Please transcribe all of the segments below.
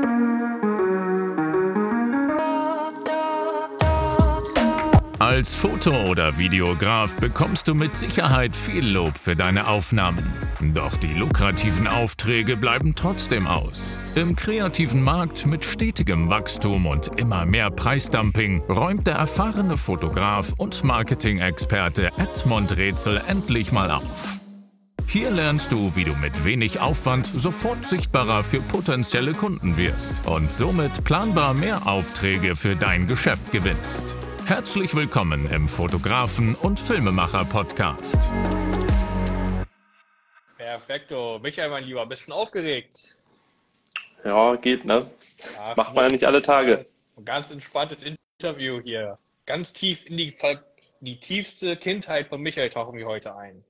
Als Foto- oder Videograf bekommst du mit Sicherheit viel Lob für deine Aufnahmen. Doch die lukrativen Aufträge bleiben trotzdem aus. Im kreativen Markt mit stetigem Wachstum und immer mehr Preisdumping räumt der erfahrene Fotograf und Marketing-Experte Edmund Rätsel endlich mal auf. Hier lernst du, wie du mit wenig Aufwand sofort sichtbarer für potenzielle Kunden wirst und somit planbar mehr Aufträge für dein Geschäft gewinnst. Herzlich willkommen im Fotografen- und Filmemacher-Podcast. Perfekto. Michael, mein Lieber, bist du aufgeregt? Ja, geht, ne? Ach, Macht man ja nicht alle Tage. Ein ganz entspanntes Interview hier. Ganz tief in die tiefste Kindheit von Michael tauchen wir heute ein.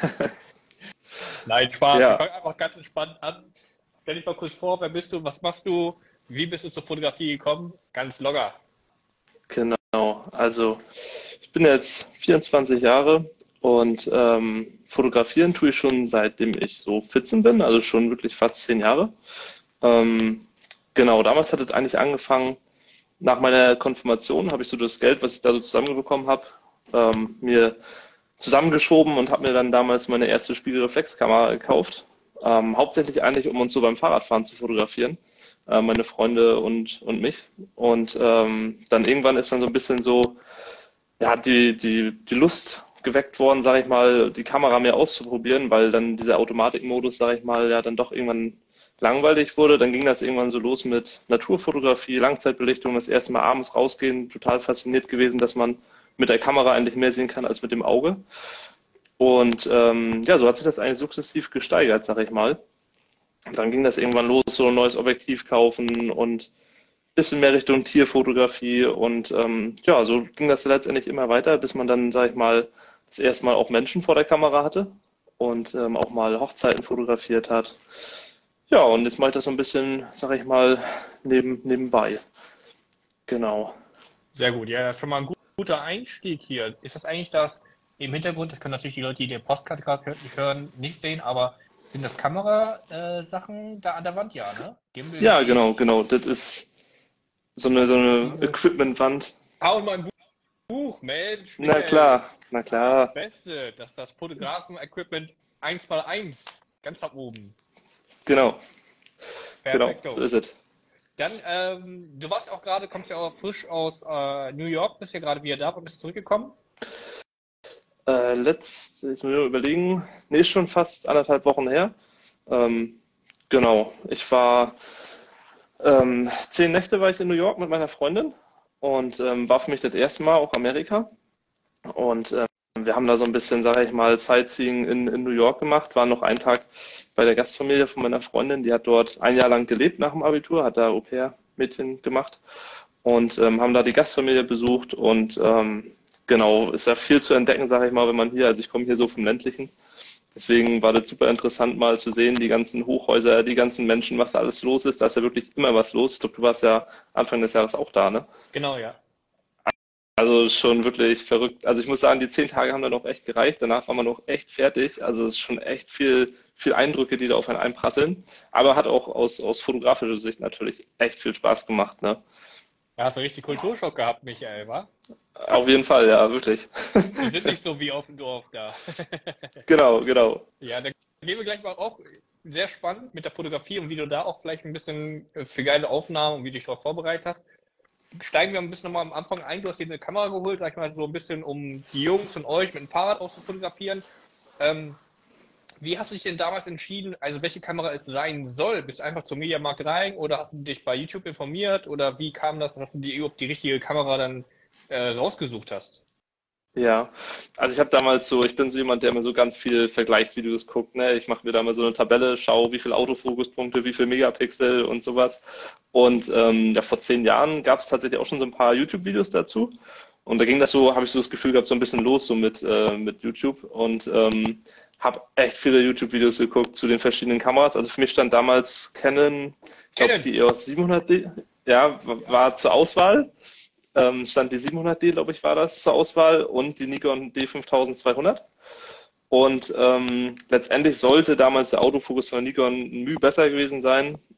Nein, Spaß. Ja. Wir fangen einfach ganz entspannt an. Stell dich mal kurz vor, wer bist du, was machst du, wie bist du zur Fotografie gekommen? Ganz locker. Genau, also ich bin jetzt 24 Jahre und fotografieren tue ich schon seitdem ich so 14 bin, also schon wirklich fast 10 Jahre. Genau, damals hat es eigentlich angefangen, nach meiner Konfirmation habe ich so das Geld, was ich da so zusammenbekommen habe, mir zusammengeschoben und habe mir dann damals meine erste Spiegelreflexkamera gekauft. Hauptsächlich eigentlich, um uns so beim Fahrradfahren zu fotografieren, meine Freunde und mich. Und dann irgendwann ist dann so ein bisschen so, ja, die Lust geweckt worden, sage ich mal, die Kamera mehr auszuprobieren, weil dann dieser Automatikmodus, sage ich mal, ja dann doch irgendwann langweilig wurde. Dann ging das irgendwann so los mit Naturfotografie, Langzeitbelichtung, das erste Mal abends rausgehen, total fasziniert gewesen, dass man mit der Kamera eigentlich mehr sehen kann als mit dem Auge. Und ja, so hat sich das eigentlich sukzessiv gesteigert, sag ich mal. Dann ging das irgendwann los, so ein neues Objektiv kaufen und ein bisschen mehr Richtung Tierfotografie. Und ja, so ging das letztendlich immer weiter, bis man dann, sag ich mal, das erste Mal auch Menschen vor der Kamera hatte und auch mal Hochzeiten fotografiert hat. Ja, und jetzt mache ich das so ein bisschen, sag ich mal, nebenbei. Genau. Sehr gut. Ja, das ist schon mal ein guter Einstieg hier. Ist das eigentlich das im Hintergrund, das können natürlich die Leute, die den Podcast gerade hören, nicht sehen, aber sind das Kamerasachen da an der Wand? Ja, ne? Gimbal, Ja, genau. Das ist so eine Equipmentwand. und mein Buch, Mensch. Na Michael. klar. Das Beste, das ist das Fotografen-Equipment 1x1, ganz nach oben. Genau, Perfekto. so ist es. Dann, du warst auch gerade, kommst ja auch frisch aus New York, bist ja gerade wieder da und bist zurückgekommen. Jetzt muss ich mir überlegen, nee, ist schon fast 1,5 Wochen her. Genau, ich war 10 Nächte war ich in New York mit meiner Freundin und war für mich das erste Mal auch Amerika. Und wir haben da so ein bisschen, sage ich mal, Sightseeing in New York gemacht, waren noch einen Tag bei der Gastfamilie von meiner Freundin, die hat dort ein Jahr lang gelebt nach dem Abitur, hat da Au-pair-Mädchen gemacht und haben da die Gastfamilie besucht und genau, ist ja viel zu entdecken, sage ich mal, wenn man hier, also ich komme hier so vom Ländlichen, deswegen war das super interessant mal zu sehen, die ganzen Hochhäuser, die ganzen Menschen, was da alles los ist, da ist ja wirklich immer was los. Ich glaube, du warst ja Anfang des Jahres auch da, ne? Genau, ja. Also schon wirklich verrückt. Also ich muss sagen, die 10 Tage haben dann auch echt gereicht. Danach war man auch echt fertig. Also es ist schon echt viel Eindrücke, die da auf einen einprasseln. Aber hat auch aus fotografischer Sicht natürlich echt viel Spaß gemacht, ne? Da hast du richtig Kulturschock gehabt, Michael, wa? Auf jeden Fall, ja, wirklich. Wir sind nicht so wie auf dem Dorf da. Genau. Ja, dann gehen wir gleich mal auch sehr spannend mit der Fotografie und wie du da auch vielleicht ein bisschen für geile Aufnahmen und wie du dich darauf vorbereitet hast. Steigen wir ein bisschen nochmal am Anfang ein. Du hast dir eine Kamera geholt, sag ich mal, so ein bisschen, um die Jungs und euch mit dem Fahrrad auszufotografieren. Wie hast du dich denn damals entschieden, also welche Kamera es sein soll? Bist du einfach zum Mediamarkt rein oder hast du dich bei YouTube informiert oder wie kam das, dass du dir überhaupt die richtige Kamera dann rausgesucht hast? Ja, also ich habe damals so, ich bin so jemand, der immer so ganz viel Vergleichsvideos guckt, ne? Ich mache mir da mal so eine Tabelle, schaue, wie viel Autofokuspunkte, wie viel Megapixel und sowas. Und ja, vor 10 Jahren gab es tatsächlich auch schon so ein paar YouTube-Videos dazu. Und da ging das so, habe ich so das Gefühl gehabt, so ein bisschen los so mit YouTube und habe echt viele YouTube-Videos geguckt zu den verschiedenen Kameras. Also für mich stand damals Canon, ich glaube die EOS 700D, ja, war zur Auswahl. Stand die 700D, glaube ich, war das zur Auswahl und die Nikon D5200. Und letztendlich sollte damals der Autofokus von der Nikon ein Mühe besser gewesen sein.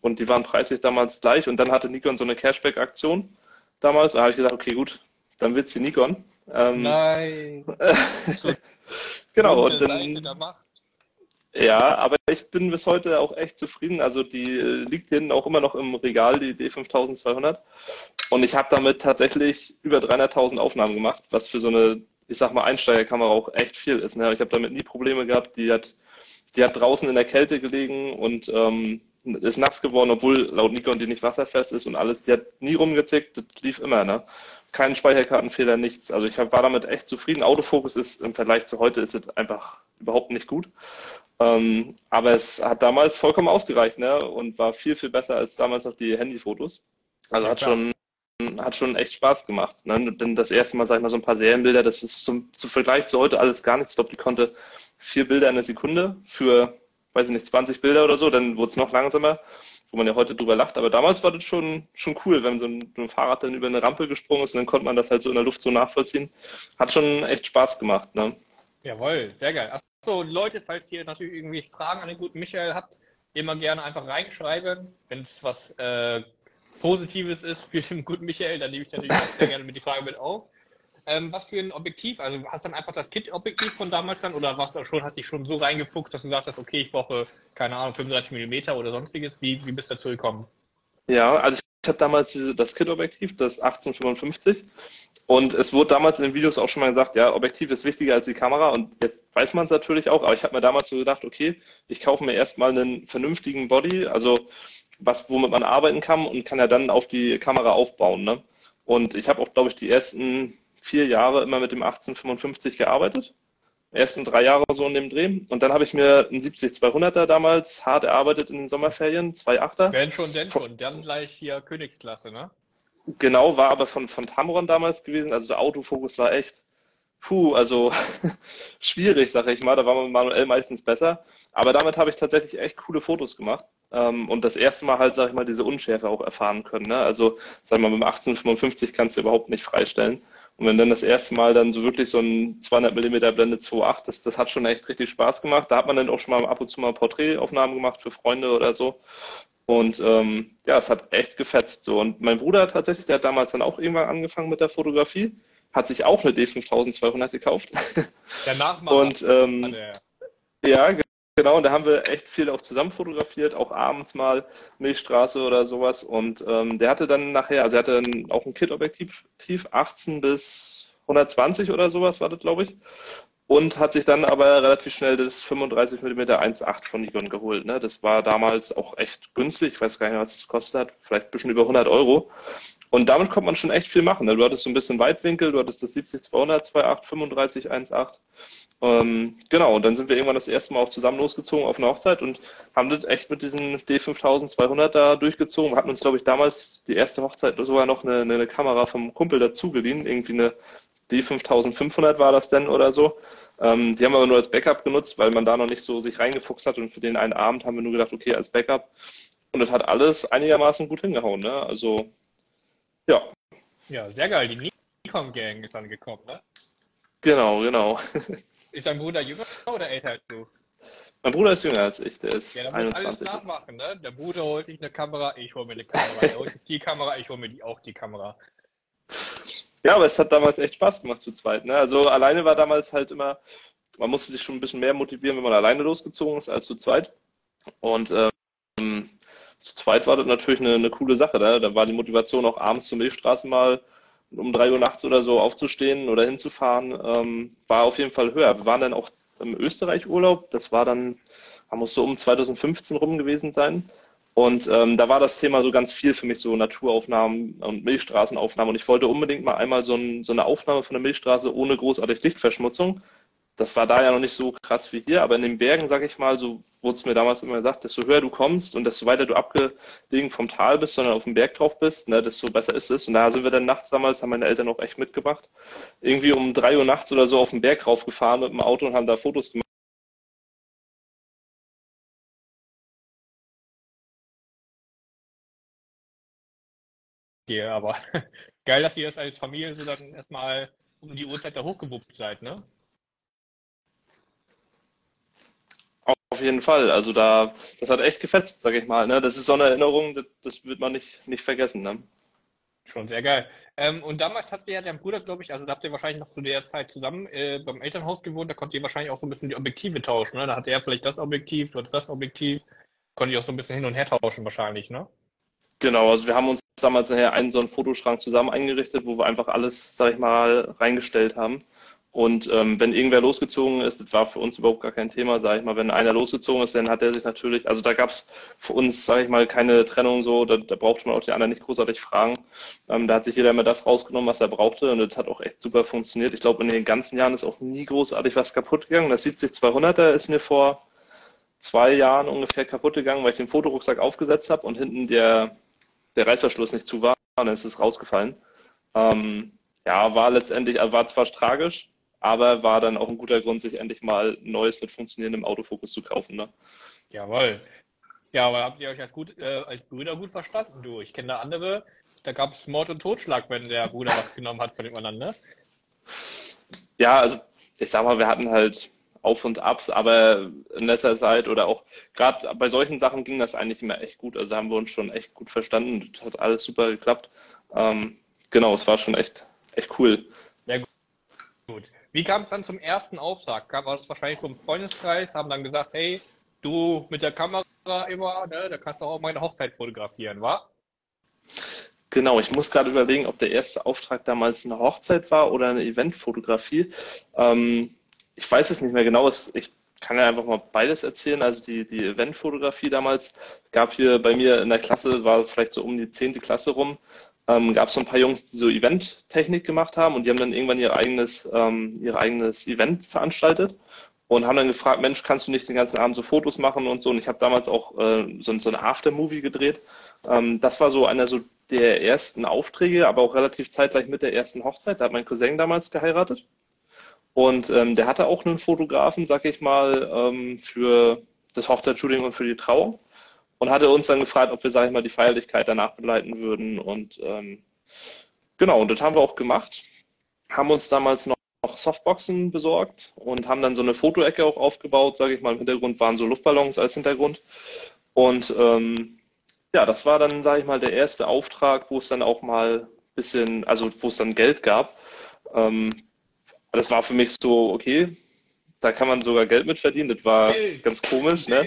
und die waren preislich damals gleich und dann hatte Nikon so eine Cashback-Aktion damals. Da habe ich gesagt, okay, gut, dann wird's die Nikon. Nein, so Genau, und dunkle Seite der dann, Macht. ja, aber ich bin bis heute auch echt zufrieden. Also die liegt hinten auch immer noch im Regal, die D5200. Und ich habe damit tatsächlich über 300.000 Aufnahmen gemacht, was für so eine, ich sag mal, Einsteigerkamera auch echt viel ist. Ne? Ich habe damit nie Probleme gehabt. Die hat draußen in der Kälte gelegen und ist nass geworden, obwohl laut Nikon die nicht wasserfest ist und alles. Die hat nie rumgezickt, das lief immer, ne? Kein Speicherkartenfehler, nichts. Also war damit echt zufrieden. Autofokus ist im Vergleich zu heute ist es einfach überhaupt nicht gut. Aber es hat damals vollkommen ausgereicht, ne? Und war viel, viel besser als damals noch die Handyfotos. Also Ja, klar. hat schon echt Spaß gemacht. Ne? Denn das erste Mal, sag ich mal, so ein paar Serienbilder, das ist zum Vergleich zu heute alles gar nichts. Ich glaube, die konnte 4 Bilder in der Sekunde für, weiß ich nicht, 20 Bilder oder so, dann wurde es noch langsamer, wo man ja heute drüber lacht. Aber damals war das schon cool, wenn so ein Fahrrad dann über eine Rampe gesprungen ist und dann konnte man das halt so in der Luft so nachvollziehen. Hat schon echt Spaß gemacht, ne? Jawohl, sehr geil. Achso, Leute, falls ihr natürlich irgendwie Fragen an den guten Michael habt, immer gerne einfach reinschreiben. Wenn es was Positives ist für den guten Michael, dann nehme ich natürlich auch sehr gerne mit die Frage mit auf. Was für ein Objektiv? Also hast du dann einfach das Kit-Objektiv von damals dann oder hast dich schon so reingefuchst, dass du gesagt hast, okay, ich brauche, keine Ahnung, 35 Millimeter oder sonstiges? Wie bist du dazu gekommen? Ja, also ich hatte damals das Kit-Objektiv, das 1855. Und es wurde damals in den Videos auch schon mal gesagt, ja, Objektiv ist wichtiger als die Kamera. Und jetzt weiß man es natürlich auch, aber ich habe mir damals so gedacht, okay, ich kaufe mir erstmal einen vernünftigen Body, also was, womit man arbeiten kann und kann ja dann auf die Kamera aufbauen. Ne? Und ich habe auch, glaube ich, die ersten 4 Jahre immer mit dem 1855 gearbeitet. Ersten 3 Jahre so in dem Dreh. Und dann habe ich mir einen 70-200er damals hart erarbeitet in den Sommerferien, 2.8er. Wenn schon, denn schon. Dann gleich hier Königsklasse, ne? Genau, war aber von Tamron damals gewesen. Also der Autofokus war echt, also schwierig, sag ich mal. Da war man manuell meistens besser. Aber damit habe ich tatsächlich echt coole Fotos gemacht. Und das erste Mal halt, sag ich mal, diese Unschärfe auch erfahren können. Ne? Also, sag ich mal, mit dem 1855 kannst du überhaupt nicht freistellen. Und wenn dann das erste Mal dann so wirklich so ein 200 Millimeter Blende 2.8, das hat schon echt richtig Spaß gemacht. Da hat man dann auch schon mal ab und zu mal Porträtaufnahmen gemacht für Freunde oder so. Und ja, es hat echt gefetzt so. Und mein Bruder tatsächlich, der hat damals dann auch irgendwann angefangen mit der Fotografie, hat sich auch eine D5200 gekauft. Der Nachmacher. Und ja, genau, und da haben wir echt viel auch zusammen fotografiert, auch abends mal Milchstraße oder sowas. Und der hatte dann nachher, also er hatte dann auch ein Kit-Objektiv, 18 bis 120 oder sowas war das, glaube ich. Und hat sich dann aber relativ schnell das 35 mm 1.8 von Nikon geholt. Ne? Das war damals auch echt günstig. Ich weiß gar nicht, was es gekostet hat. Vielleicht ein bisschen über 100 Euro. Und damit konnte man schon echt viel machen. Ne? Du hattest so ein bisschen Weitwinkel, du hattest das 70-200, 2.8, 35, 1.8. Genau, und dann sind wir irgendwann das erste Mal auch zusammen losgezogen auf eine Hochzeit und haben das echt mit diesen D5200 da durchgezogen. Wir hatten uns, glaube ich, damals die erste Hochzeit sogar noch eine Kamera vom Kumpel dazu geliehen. Irgendwie eine D5500 war das denn oder so. Die haben wir aber nur als Backup genutzt, weil man da noch nicht so sich reingefuchst hat und für den einen Abend haben wir nur gedacht, okay, als Backup. Und das hat alles einigermaßen gut hingehauen, ne? Also, ja, Ja, sehr geil. Die Nikon-Gang ist dann gekommen, ne? genau. Ist dein Bruder jünger oder älter als du? Mein Bruder ist jünger als ich, der Ja, ist da muss alles 21 jetzt. nachmachen, ne? Der Bruder holt sich eine Kamera, ich hole mir eine Kamera. Er holt sich die Kamera, ich hole mir auch die Kamera. Ja, aber es hat damals echt Spaß gemacht zu zweit, ne? Also alleine war damals halt immer, man musste sich schon ein bisschen mehr motivieren, wenn man alleine losgezogen ist, als zu zweit. Und zu zweit war das natürlich eine coole Sache. Ne? Da war die Motivation auch abends zur Milchstraße mal um 3 Uhr nachts oder so aufzustehen oder hinzufahren, war auf jeden Fall höher. Wir waren dann auch im Österreich-Urlaub. Das war dann, da muss so um 2015 rum gewesen sein. Und da war das Thema so ganz viel für mich, so Naturaufnahmen und Milchstraßenaufnahmen. Und ich wollte unbedingt mal einmal so eine Aufnahme von der Milchstraße ohne großartig Lichtverschmutzung. Das war da ja noch nicht so krass wie hier, aber in den Bergen, sag ich mal, so wurde es mir damals immer gesagt, desto höher du kommst und desto weiter du abgelegen vom Tal bist, sondern auf dem Berg drauf bist, ne, desto besser ist es. Und da sind wir dann nachts damals, haben meine Eltern auch echt mitgebracht, irgendwie um 3 Uhr nachts oder so auf den Berg raufgefahren mit dem Auto und haben da Fotos gemacht. Hier, aber geil, dass ihr das als Familie so dann erstmal um die Uhrzeit da hochgewuppt seid, ne? Auf auf jeden Fall. Also das hat echt gefetzt, sag ich mal. Ne? Das ist so eine Erinnerung, das wird man nicht vergessen. Ne? Schon sehr geil. Und damals hat ja dein Bruder, glaube ich, also da habt ihr wahrscheinlich noch zu der Zeit zusammen beim Elternhaus gewohnt, da konntet ihr wahrscheinlich auch so ein bisschen die Objektive tauschen, ne? Da hatte er vielleicht das Objektiv, du hattest das Objektiv, konntet ihr auch so ein bisschen hin und her tauschen wahrscheinlich, ne? Genau, also wir haben uns damals nachher einen so einen Fotoschrank zusammen eingerichtet, wo wir einfach alles, sag ich mal, reingestellt haben. Und wenn irgendwer losgezogen ist, das war für uns überhaupt gar kein Thema, sag ich mal, wenn einer losgezogen ist, dann hat er sich natürlich, also da gab es für uns, sag ich mal, keine Trennung so, da brauchte man auch die anderen nicht großartig fragen. Da hat sich jeder immer das rausgenommen, was er brauchte und das hat auch echt super funktioniert. Ich glaube, in den ganzen Jahren ist auch nie großartig was kaputt gegangen. Das 70-200er ist mir vor 2 Jahren ungefähr kaputt gegangen, weil ich den Fotorucksack aufgesetzt habe und hinten der Reißverschluss nicht zu war und dann ist es rausgefallen. Ja, war letztendlich, also war zwar tragisch, aber war dann auch ein guter Grund, sich endlich mal ein neues mit funktionierendem Autofokus zu kaufen. Ne? Jawohl. Ja, aber habt ihr euch als Brüder gut verstanden, du? Ich kenne da andere, da gab es Mord und Totschlag, wenn der Bruder was genommen hat von dem anderen, ne? Ja, also ich sag mal, wir hatten halt Auf und Abs, aber in letzter Zeit oder auch gerade bei solchen Sachen ging das eigentlich immer echt gut. Also haben wir uns schon echt gut verstanden. Das hat alles super geklappt. Genau, es war schon echt cool. Sehr gut. Wie kam es dann zum ersten Auftrag? War das wahrscheinlich so im Freundeskreis, haben dann gesagt, hey, du mit der Kamera immer, ne, da kannst du auch meine Hochzeit fotografieren, wa? Genau, ich muss gerade überlegen, ob der erste Auftrag damals eine Hochzeit war oder eine Eventfotografie. Ich weiß es nicht mehr genau. Ich kann ja einfach mal beides erzählen. Also die Eventfotografie damals gab hier bei mir in der Klasse, war vielleicht so um die 10. Klasse rum, gab es so ein paar Jungs, die so Eventtechnik gemacht haben und die haben dann irgendwann ihr eigenes Event veranstaltet und haben dann gefragt, Mensch, kannst du nicht den ganzen Abend so Fotos machen und so. Und ich habe damals auch so ein Aftermovie gedreht. Das war so einer so der ersten Aufträge, aber auch relativ zeitgleich mit der ersten Hochzeit. Da hat mein Cousin damals geheiratet. Und der hatte auch einen Fotografen, sag ich mal, für das Hochzeitsshooting und für die Trauung. Und hatte uns dann gefragt, ob wir, sag ich mal, die Feierlichkeit danach begleiten würden. Und genau, und das haben wir auch gemacht. Haben uns damals noch Softboxen besorgt und haben dann so eine Fotoecke auch aufgebaut, sage ich mal. Im Hintergrund waren so Luftballons als Hintergrund. Und ja, das war dann, sage ich mal, der erste Auftrag, wo es dann auch mal ein bisschen, also wo es dann Geld gab. Das war für mich so, okay, da kann man sogar Geld mit verdienen. Das war ganz komisch, ne?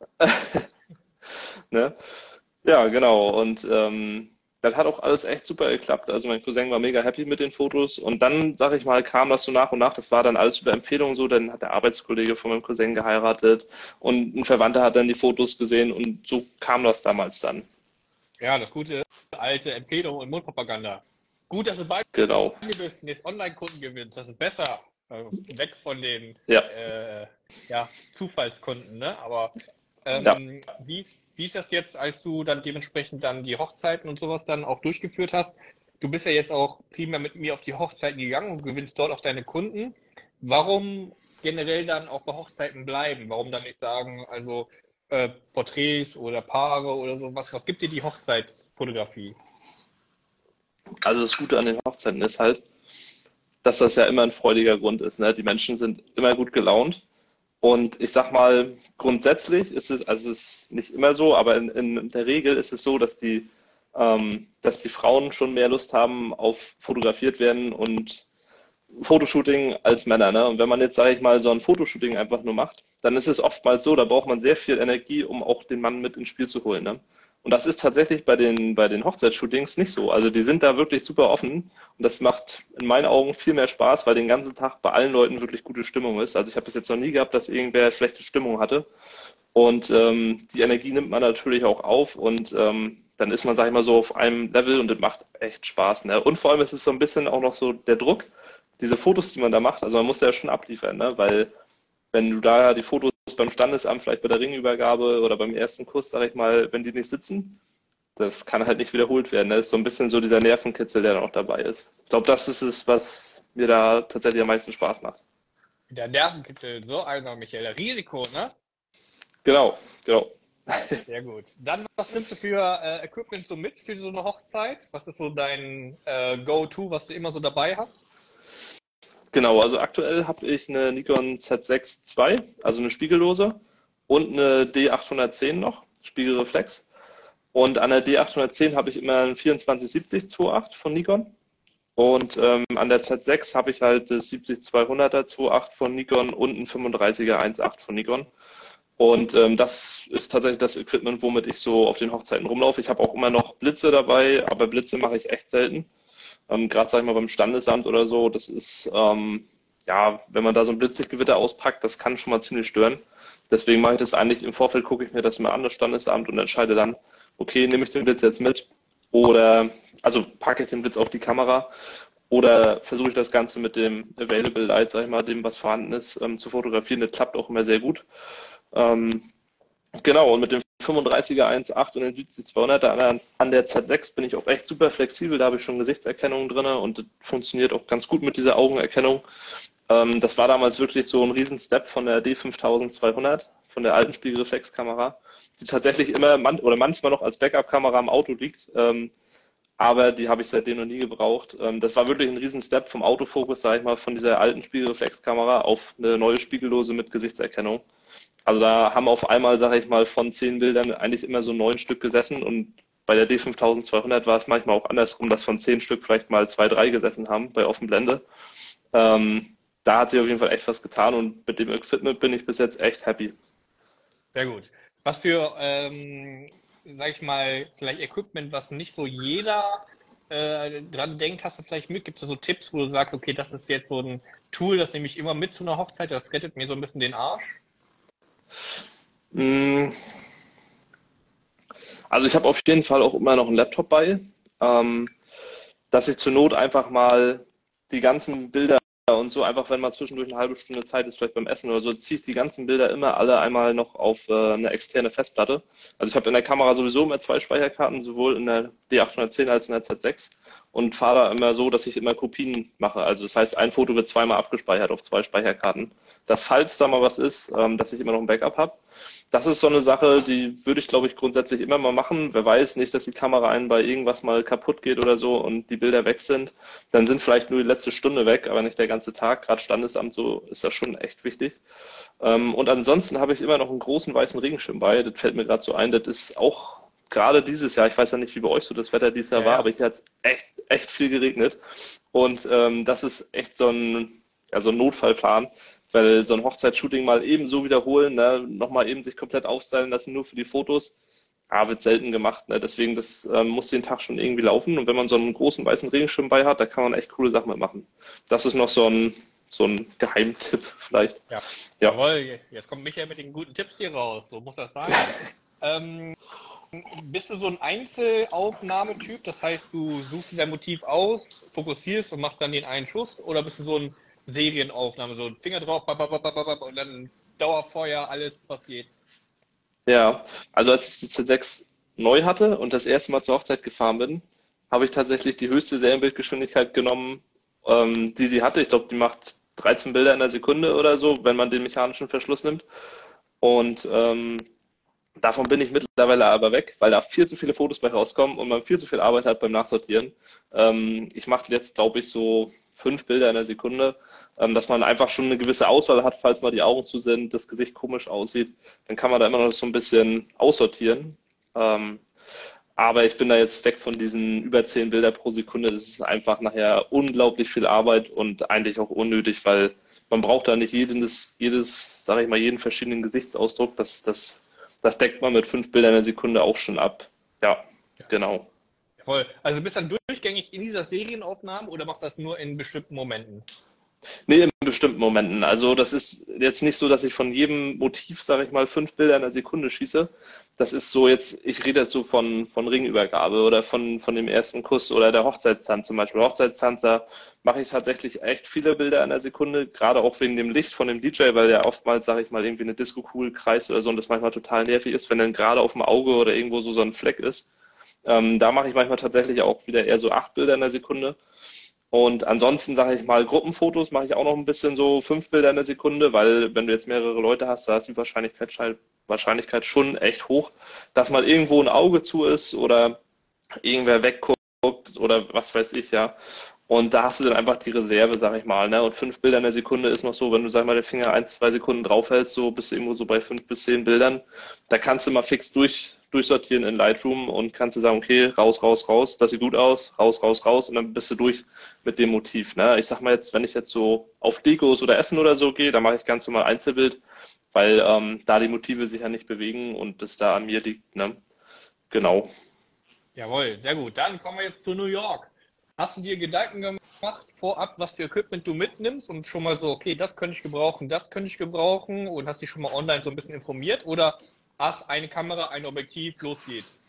Ne? Ja, genau. Und das hat auch alles echt super geklappt. Also mein Cousin war mega happy mit den Fotos. Und dann, sag ich mal, kam das so nach und nach. Das war dann alles über Empfehlung so. Dann hat der Arbeitskollege von meinem Cousin geheiratet und ein Verwandter hat dann die Fotos gesehen und so kam das damals dann. Ja, das gute alte Empfehlung und Mundpropaganda. Gut, dass du beide Genau. bist und jetzt Online-Kunden gewinnst. Das ist besser. Weg von den Ja. ja, Zufallskunden, ne? Aber Ja. wie ist das jetzt, als du dann dementsprechend dann die Hochzeiten und sowas dann auch durchgeführt hast? Du bist ja jetzt auch primär mit mir auf die Hochzeiten gegangen und gewinnst dort auch deine Kunden. Warum generell dann auch bei Hochzeiten bleiben? Warum dann nicht sagen, also Porträts oder Paare oder sowas? Was gibt dir die Hochzeitsfotografie? Also das Gute an den Hochzeiten ist halt, dass das ja immer ein freudiger Grund ist. Ne? Die Menschen sind immer gut gelaunt. Und ich sag mal, grundsätzlich ist es, also es ist nicht immer so, aber in der Regel ist es so, dass die Frauen schon mehr Lust haben auf fotografiert werden und Fotoshooting als Männer. Ne? Und wenn man jetzt, sage ich mal, so ein Fotoshooting einfach nur macht, dann ist es oftmals so, da braucht man sehr viel Energie, um auch den Mann mit ins Spiel zu holen. Ne? Und das ist tatsächlich bei den Hochzeitsshootings nicht so. Also die sind da wirklich super offen und das macht in meinen Augen viel mehr Spaß, weil den ganzen Tag bei allen Leuten wirklich gute Stimmung ist. Also ich habe bis jetzt noch nie gehabt, dass irgendwer schlechte Stimmung hatte. Und die Energie nimmt man natürlich auch auf und dann ist man, sag ich mal, so auf einem Level und das macht echt Spaß. Ne? Und vor allem ist es so ein bisschen auch noch so der Druck, diese Fotos, die man da macht, also man muss ja schon abliefern, ne? Weil wenn du da die Fotos beim Standesamt, vielleicht bei der Ringübergabe oder beim ersten Kuss, sag ich mal, wenn die nicht sitzen, das kann halt nicht wiederholt werden. Ne? Das ist so ein bisschen so dieser Nervenkitzel, der dann auch dabei ist. Ich glaube, das ist es, was mir da tatsächlich am meisten Spaß macht. Der Nervenkitzel, so einer, Michael. Risiko, ne? Genau. Sehr gut. Dann, was nimmst du für Equipment so mit für so eine Hochzeit? Was ist so dein Go-To, was du immer so dabei hast? Genau, also aktuell habe ich eine Nikon Z6 II, also eine spiegellose. und eine D810 noch, Spiegelreflex. Und an der D810 habe ich immer einen 24-70-2.8 von Nikon. Und an der Z6 habe ich halt das 70-200er 2.8 von Nikon und ein 35er 1.8 von Nikon. Und das ist tatsächlich das Equipment, womit ich so auf den Hochzeiten rumlaufe. Ich habe auch immer noch Blitze dabei, aber Blitze mache ich echt selten. Gerade, sag ich mal, beim Standesamt oder so, das ist, ja, wenn man da so ein Blitzlichtgewitter auspackt, das kann schon mal ziemlich stören. Deswegen mache ich das eigentlich, im Vorfeld gucke ich mir das mal an, das Standesamt, und entscheide dann, okay, nehme ich den Blitz jetzt mit oder, also packe ich den Blitz auf die Kamera oder versuche ich das Ganze mit dem Available Light, sag ich mal, dem, was vorhanden ist, zu fotografieren. Das klappt auch immer sehr gut. Genau, und mit dem 35er 1.8 und den 70-200er an der Z6 bin ich auch echt super flexibel. Da habe ich schon Gesichtserkennung drin und das funktioniert auch ganz gut mit dieser Augenerkennung. Das war damals wirklich so ein Riesen-Step von der D5200, von der alten Spiegelreflexkamera, die tatsächlich immer oder manchmal noch als Backup-Kamera im Auto liegt. Aber die habe ich seitdem noch nie gebraucht. Das war wirklich ein Riesen-Step vom Autofokus, sage ich mal, von dieser alten Spiegelreflexkamera auf eine neue Spiegellose mit Gesichtserkennung. Also da haben auf einmal, sage ich mal, von 10 Bildern eigentlich immer so 9 Stück gesessen, und bei der D5200 war es manchmal auch andersrum, dass von 10 Stück vielleicht mal 2, 3 gesessen haben bei Offenblende. Da hat sich auf jeden Fall echt was getan, und mit dem Equipment bin ich bis jetzt echt happy. Sehr gut. Was für, sag ich mal, vielleicht Equipment, was nicht so jeder dran denkt, hast du vielleicht mit? Gibt es so Tipps, wo du sagst, okay, das ist jetzt so ein Tool, das nehme ich immer mit zu einer Hochzeit, das rettet mir so ein bisschen den Arsch? Also ich habe auf jeden Fall auch immer noch einen Laptop bei, dass ich zur Not einfach mal die ganzen Bilder und so, einfach wenn mal zwischendurch eine halbe Stunde Zeit ist, vielleicht beim Essen oder so, ziehe ich die ganzen Bilder immer alle einmal noch auf eine externe Festplatte. Also ich habe in der Kamera sowieso immer 2 Speicherkarten, sowohl in der D810 als in der Z6, und fahre da immer so, dass ich immer Kopien mache. Also das heißt, ein Foto wird zweimal abgespeichert auf 2 Speicherkarten. Dass, falls da mal was ist, dass ich immer noch ein Backup habe. Das ist so eine Sache, die würde ich, glaube ich, grundsätzlich immer mal machen. Wer weiß nicht, dass die Kamera einen bei irgendwas mal kaputt geht oder so und die Bilder weg sind. Dann sind vielleicht nur die letzte Stunde weg, aber nicht der ganze Tag. Gerade Standesamt, so ist das schon echt wichtig. Und ansonsten habe ich immer noch einen großen weißen Regenschirm bei. Das fällt mir gerade so ein. Das ist auch gerade dieses Jahr, ich weiß ja nicht, wie bei euch so das Wetter dieses Jahr war, aber hier hat es echt viel geregnet. Und das ist echt so ein Notfallplan. Weil so ein Hochzeitsshooting mal eben so wiederholen, ne, nochmal eben sich komplett aufstylen lassen, nur für die Fotos, wird selten gemacht. Ne? Deswegen, das muss den Tag schon irgendwie laufen. Und wenn man so einen großen weißen Regenschirm bei hat, da kann man echt coole Sachen mitmachen. Das ist noch so ein Geheimtipp vielleicht. Ja. Ja. Jawohl, jetzt kommt Michael mit den guten Tipps hier raus, so muss das sein. Bist du so ein Einzelaufnahmetyp? Das heißt, du suchst dir dein Motiv aus, fokussierst und machst dann den einen Schuss? Oder bist du so ein Serienaufnahme, so ein Finger drauf, und dann Dauerfeuer, alles, was geht? Ja, also als ich die Z6 neu hatte und das erste Mal zur Hochzeit gefahren bin, habe ich tatsächlich die höchste Serienbildgeschwindigkeit genommen, die sie hatte. Ich glaube, die macht 13 Bilder in der Sekunde oder so, wenn man den mechanischen Verschluss nimmt. Und davon bin ich mittlerweile aber weg, weil da viel zu viele Fotos bei rauskommen und man viel zu viel Arbeit hat beim Nachsortieren. Ich mache jetzt, glaube ich, so 5 Bilder in der Sekunde, dass man einfach schon eine gewisse Auswahl hat, falls mal die Augen zu sind, das Gesicht komisch aussieht, dann kann man da immer noch so ein bisschen aussortieren. Aber ich bin da jetzt weg von diesen über 10 Bilder pro Sekunde. Das ist einfach nachher unglaublich viel Arbeit und eigentlich auch unnötig, weil man braucht da nicht sage ich mal, jeden verschiedenen Gesichtsausdruck. Das deckt man mit 5 Bildern in der Sekunde auch schon ab. Ja, genau. Jawohl. Also bist du dann durchgängig in dieser Serienaufnahme oder machst du das nur in bestimmten Momenten? Nee, in bestimmten Momenten. Also das ist jetzt nicht so, dass ich von jedem Motiv, sage ich mal, 5 Bilder in der Sekunde schieße. Das ist so jetzt, ich rede jetzt so von Ringübergabe oder von dem ersten Kuss oder der Hochzeitstanz zum Beispiel. Hochzeitstanz, da mache ich tatsächlich echt viele Bilder in der Sekunde, gerade auch wegen dem Licht von dem DJ, weil der oftmals, sage ich mal, irgendwie eine Disco-Kugel kreist oder so und das manchmal total nervig ist, wenn dann gerade auf dem Auge oder irgendwo so ein Fleck ist. Da mache ich manchmal tatsächlich auch wieder eher so 8 Bilder in der Sekunde. Und ansonsten, sage ich mal, Gruppenfotos mache ich auch noch ein bisschen so 5 Bilder in der Sekunde, weil wenn du jetzt mehrere Leute hast, da ist die Wahrscheinlichkeit schon echt hoch, dass mal irgendwo ein Auge zu ist oder irgendwer wegguckt oder was weiß ich, ja. Und da hast du dann einfach die Reserve, sag ich mal, ne? Und 5 Bilder in der Sekunde ist noch so, wenn du, sag ich mal, den Finger 1, 2 Sekunden draufhältst, so bist du irgendwo so bei 5 bis 10 Bildern. Da kannst du mal fix durchsortieren in Lightroom und kannst du sagen, okay, raus, raus, raus, das sieht gut aus, raus, raus, raus und dann bist du durch mit dem Motiv, ne? Ich sag mal jetzt, wenn ich jetzt so auf Dekos oder Essen oder so gehe, dann mache ich ganz normal Einzelbild, weil da die Motive sich ja nicht bewegen und das da an mir liegt, ne? Genau. Jawohl, sehr gut. Dann kommen wir jetzt zu New York. Hast du dir Gedanken gemacht vorab, was für Equipment du mitnimmst und schon mal so, okay, das könnte ich gebrauchen, das könnte ich gebrauchen und hast dich schon mal online so ein bisschen informiert oder ach, eine Kamera, ein Objektiv, los geht's?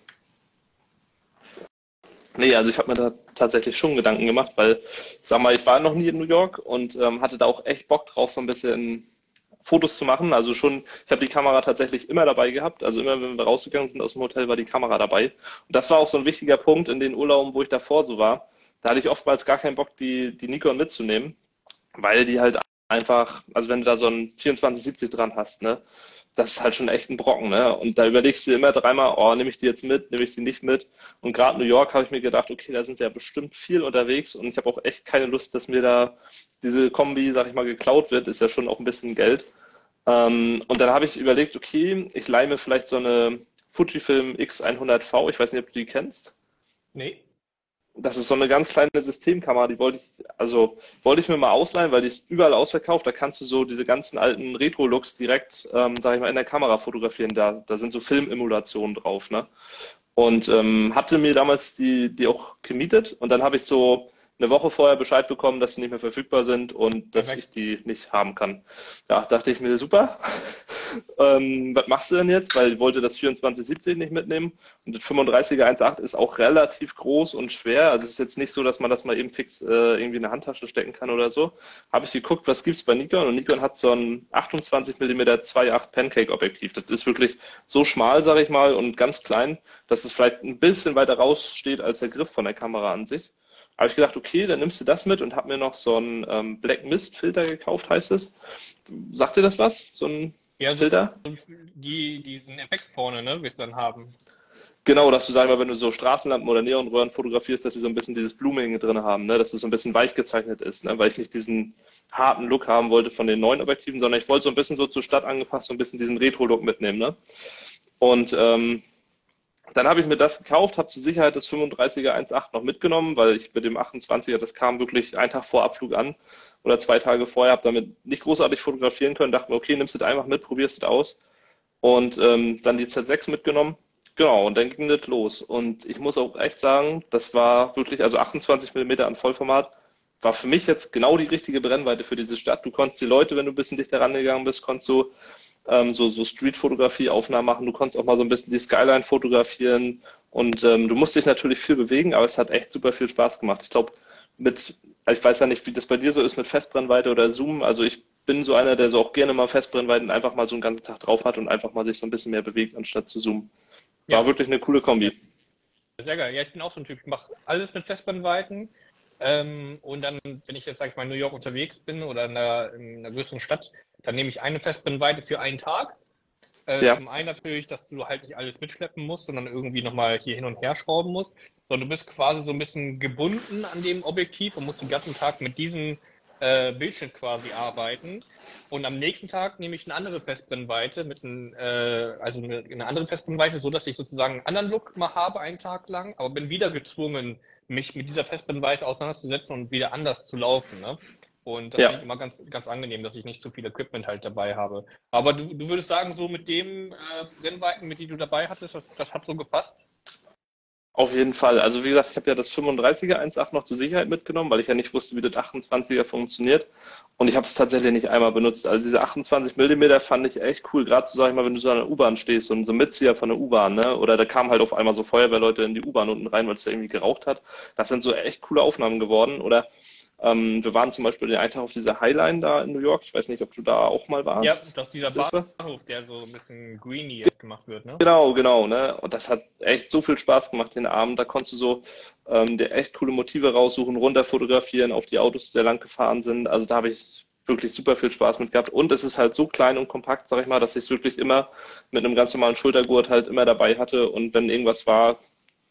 Nee, also ich habe mir da tatsächlich schon Gedanken gemacht, weil, sag mal, ich war noch nie in New York und hatte da auch echt Bock drauf, so ein bisschen Fotos zu machen. Also schon, ich habe die Kamera tatsächlich immer dabei gehabt. Also immer, wenn wir rausgegangen sind aus dem Hotel, war die Kamera dabei. Und das war auch so ein wichtiger Punkt in den Urlauben, wo ich davor so war. Da hatte ich oftmals gar keinen Bock, die Nikon mitzunehmen, weil die halt einfach, also wenn du da so ein 24-70 dran hast, ne, das ist halt schon echt ein Brocken, ne? Und da überlegst du dir immer dreimal, oh, nehme ich die jetzt mit, nehme ich die nicht mit? Und gerade New York habe ich mir gedacht, okay, da sind wir ja bestimmt viel unterwegs und ich habe auch echt keine Lust, dass mir da diese Kombi, sag ich mal, geklaut wird, ist ja schon auch ein bisschen Geld. Und dann habe ich überlegt, okay, ich leihe mir vielleicht so eine Fujifilm X100V, ich weiß nicht, ob du die kennst. Nee. Das ist so eine ganz kleine Systemkamera, die wollte ich mir mal ausleihen, weil die ist überall ausverkauft. Da kannst du so diese ganzen alten Retro-Looks direkt, sag ich mal, in der Kamera fotografieren. Da sind so Filmemulationen drauf, ne? Und hatte mir damals die auch gemietet und dann habe ich so eine Woche vorher Bescheid bekommen, dass sie nicht mehr verfügbar sind und dass ich Perfekt. die nicht haben kann. Ja, dachte ich mir, super. Was machst du denn jetzt? Weil ich wollte das 24-70 nicht mitnehmen und das 35er 1.8 ist auch relativ groß und schwer. Also es ist jetzt nicht so, dass man das mal eben fix irgendwie in eine Handtasche stecken kann oder so. Habe ich geguckt, was gibt's bei Nikon und Nikon hat so ein 28 mm 2.8 Pancake Objektiv. Das ist wirklich so schmal, sage ich mal, und ganz klein, dass es vielleicht ein bisschen weiter raussteht als der Griff von der Kamera an sich. Habe ich gedacht, okay, dann nimmst du das mit und habe mir noch so einen Black Mist Filter gekauft, heißt es. Sagt dir das was? So ein Ja, so Filter? diesen Effekt vorne, ne, wirst du dann haben. Genau, dass du, sag ich mal, wenn du so Straßenlampen oder Neonröhren fotografierst, dass sie so ein bisschen dieses Blooming drin haben, ne? Dass es so ein bisschen weich gezeichnet ist, ne? Weil ich nicht diesen harten Look haben wollte von den neuen Objektiven, sondern ich wollte so ein bisschen so zur Stadt angepasst, so ein bisschen diesen Retro-Look mitnehmen, ne? Und dann habe ich mir das gekauft, habe zur Sicherheit das 35er 1.8 noch mitgenommen, weil ich mit dem 28er, das kam wirklich einen Tag vor Abflug an oder 2 Tage vorher, habe damit nicht großartig fotografieren können, dachte mir, okay, nimmst du das einfach mit, probierst es aus und dann die Z6 mitgenommen. Genau, und dann ging das los. Und ich muss auch echt sagen, das war wirklich, also 28 mm an Vollformat, war für mich jetzt genau die richtige Brennweite für diese Stadt. Du konntest die Leute, wenn du ein bisschen dichter rangegangen bist, konntest du so Street-Fotografie-Aufnahmen machen. Du konntest auch mal so ein bisschen die Skyline fotografieren und du musst dich natürlich viel bewegen, aber es hat echt super viel Spaß gemacht. Ich glaube, ich weiß ja nicht, wie das bei dir so ist mit Festbrennweite oder Zoom. Also ich bin so einer, der so auch gerne mal Festbrennweiten einfach mal so einen ganzen Tag drauf hat und einfach mal sich so ein bisschen mehr bewegt, anstatt zu zoomen. War Ja, wirklich eine coole Kombi. sehr geil. Ja, ich bin auch so ein Typ. Ich mache alles mit Festbrennweiten. Und dann, wenn ich jetzt, sag ich mal, in New York unterwegs bin oder in einer größeren Stadt, dann nehme ich eine Festbrennweite für einen Tag. Ja, Zum einen natürlich, dass du halt nicht alles mitschleppen musst, sondern irgendwie nochmal hier hin und her schrauben musst, sondern du bist quasi so ein bisschen gebunden an dem Objektiv und musst den ganzen Tag mit diesem Bildschirm quasi arbeiten. Und am nächsten Tag nehme ich eine andere Festbrennweite also eine andere Festbrennweite, so dass ich sozusagen einen anderen Look mal habe einen Tag lang, aber bin wieder gezwungen, mich mit dieser Festbrennweite auseinanderzusetzen und wieder anders zu laufen, ne? Und das finde ja. ich immer ganz, ganz angenehm, dass ich nicht zu viel Equipment halt dabei habe. Aber du würdest sagen, so mit dem Brennweiten, mit die du dabei hattest, das hat so gepasst? Auf jeden Fall. Also wie gesagt, ich habe ja das 35er 1.8 noch zur Sicherheit mitgenommen, weil ich ja nicht wusste, wie das 28er funktioniert. Und ich habe es tatsächlich nicht einmal benutzt. Also diese 28 Millimeter fand ich echt cool. Gerade so, sag ich mal, wenn du so an der U-Bahn stehst und so ein Mitzieher von der U-Bahn, ne? Oder da kamen halt auf einmal so Feuerwehrleute in die U-Bahn unten rein, weil es da irgendwie geraucht hat. Das sind so echt coole Aufnahmen geworden. Oder wir waren zum Beispiel den einen Tag auf dieser Highline da in New York. Ich weiß nicht, ob du da auch mal Ja, warst. das ist dieser Das ist was? Bahnhof, der so ein bisschen greeny jetzt gemacht wird, ne? Genau, genau, ne? Und das hat echt so viel Spaß gemacht den Abend. Da konntest du so dir echt coole Motive raussuchen, runter fotografieren auf die Autos, die da lang gefahren sind. Also da habe ich wirklich super viel Spaß mit gehabt. Und es ist halt so klein und kompakt, sag ich mal, dass ich es wirklich immer mit einem ganz normalen Schultergurt halt immer dabei hatte. Und wenn irgendwas war,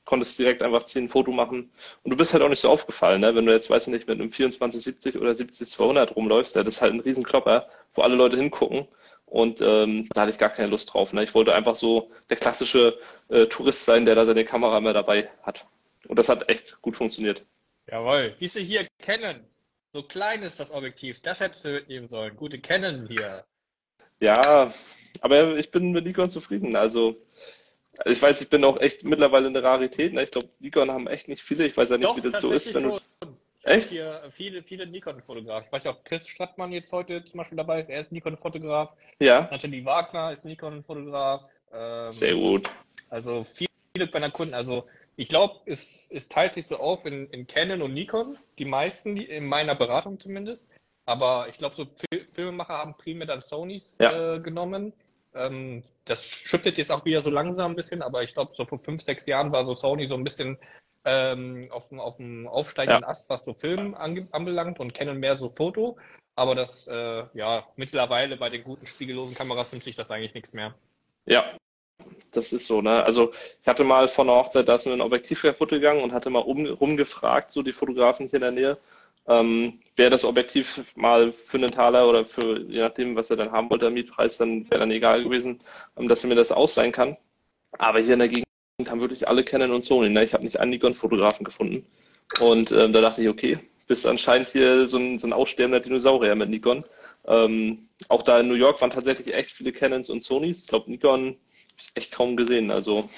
konntest direkt einfach 10 Foto machen und du bist halt auch nicht so aufgefallen, ne? Wenn du jetzt, weiß ich nicht, mit einem 24-70 oder 70-200 rumläufst, das ist halt ein Riesenklopper, wo alle Leute hingucken und da hatte ich gar keine Lust drauf, ne? Ich wollte einfach so der klassische Tourist sein, der da seine Kamera immer dabei hat. Und das hat echt gut funktioniert. Jawohl. Siehst du hier, Canon. So klein ist das Objektiv. Das hättest du mitnehmen sollen. Gute Canon hier. Ja, aber ich bin mit Nikon zufrieden. Also ich weiß, ich bin auch echt mittlerweile eine Rarität. Ne? Ich glaube, Nikon haben echt nicht viele. Ich weiß ja nicht, Doch, wie das so ist. tatsächlich Wenn schon. du... Ich habe Echt? hier viele Nikon-Fotografen. Ich weiß ja auch, Chris Strattmann jetzt heute zum Beispiel dabei ist. Er ist Nikon-Fotograf. Ja, Nathalie Wagner ist Nikon-Fotograf. sehr gut. Also viele meiner Kunden. Also ich glaube, es teilt sich so auf in Canon und Nikon. Die meisten, in meiner Beratung zumindest. Aber ich glaube, so Filmemacher haben primär dann Sonys Ja, genommen. Das shiftet jetzt auch wieder so langsam ein bisschen, aber ich glaube, so vor 5, 6 Jahren war so Sony so ein bisschen auf dem aufsteigenden ja, Ast, was so Film anbelangt und Canon mehr so Foto. Aber das, ja, mittlerweile bei den guten spiegellosen Kameras nimmt sich das eigentlich nichts mehr. ja. Das ist so, ne? Also ich hatte mal vor einer Hochzeit, da ist mir ein Objektiv kaputt gegangen und hatte mal rumgefragt, so die Fotografen hier in der Nähe, wäre das Objektiv mal für einen Taler oder für, je nachdem, was er dann haben wollte, der Mietpreis, dann wäre dann egal gewesen, dass er mir das ausleihen kann. Aber hier in der Gegend haben wirklich alle Canon und Sony, ne? Ich habe nicht einen Nikon-Fotografen gefunden. Und da dachte ich, okay, bist anscheinend hier so ein aussterbender Dinosaurier mit Nikon. Auch da in New York waren tatsächlich echt viele Canons und Sonys. Ich glaube, Nikon habe ich echt kaum gesehen. Also,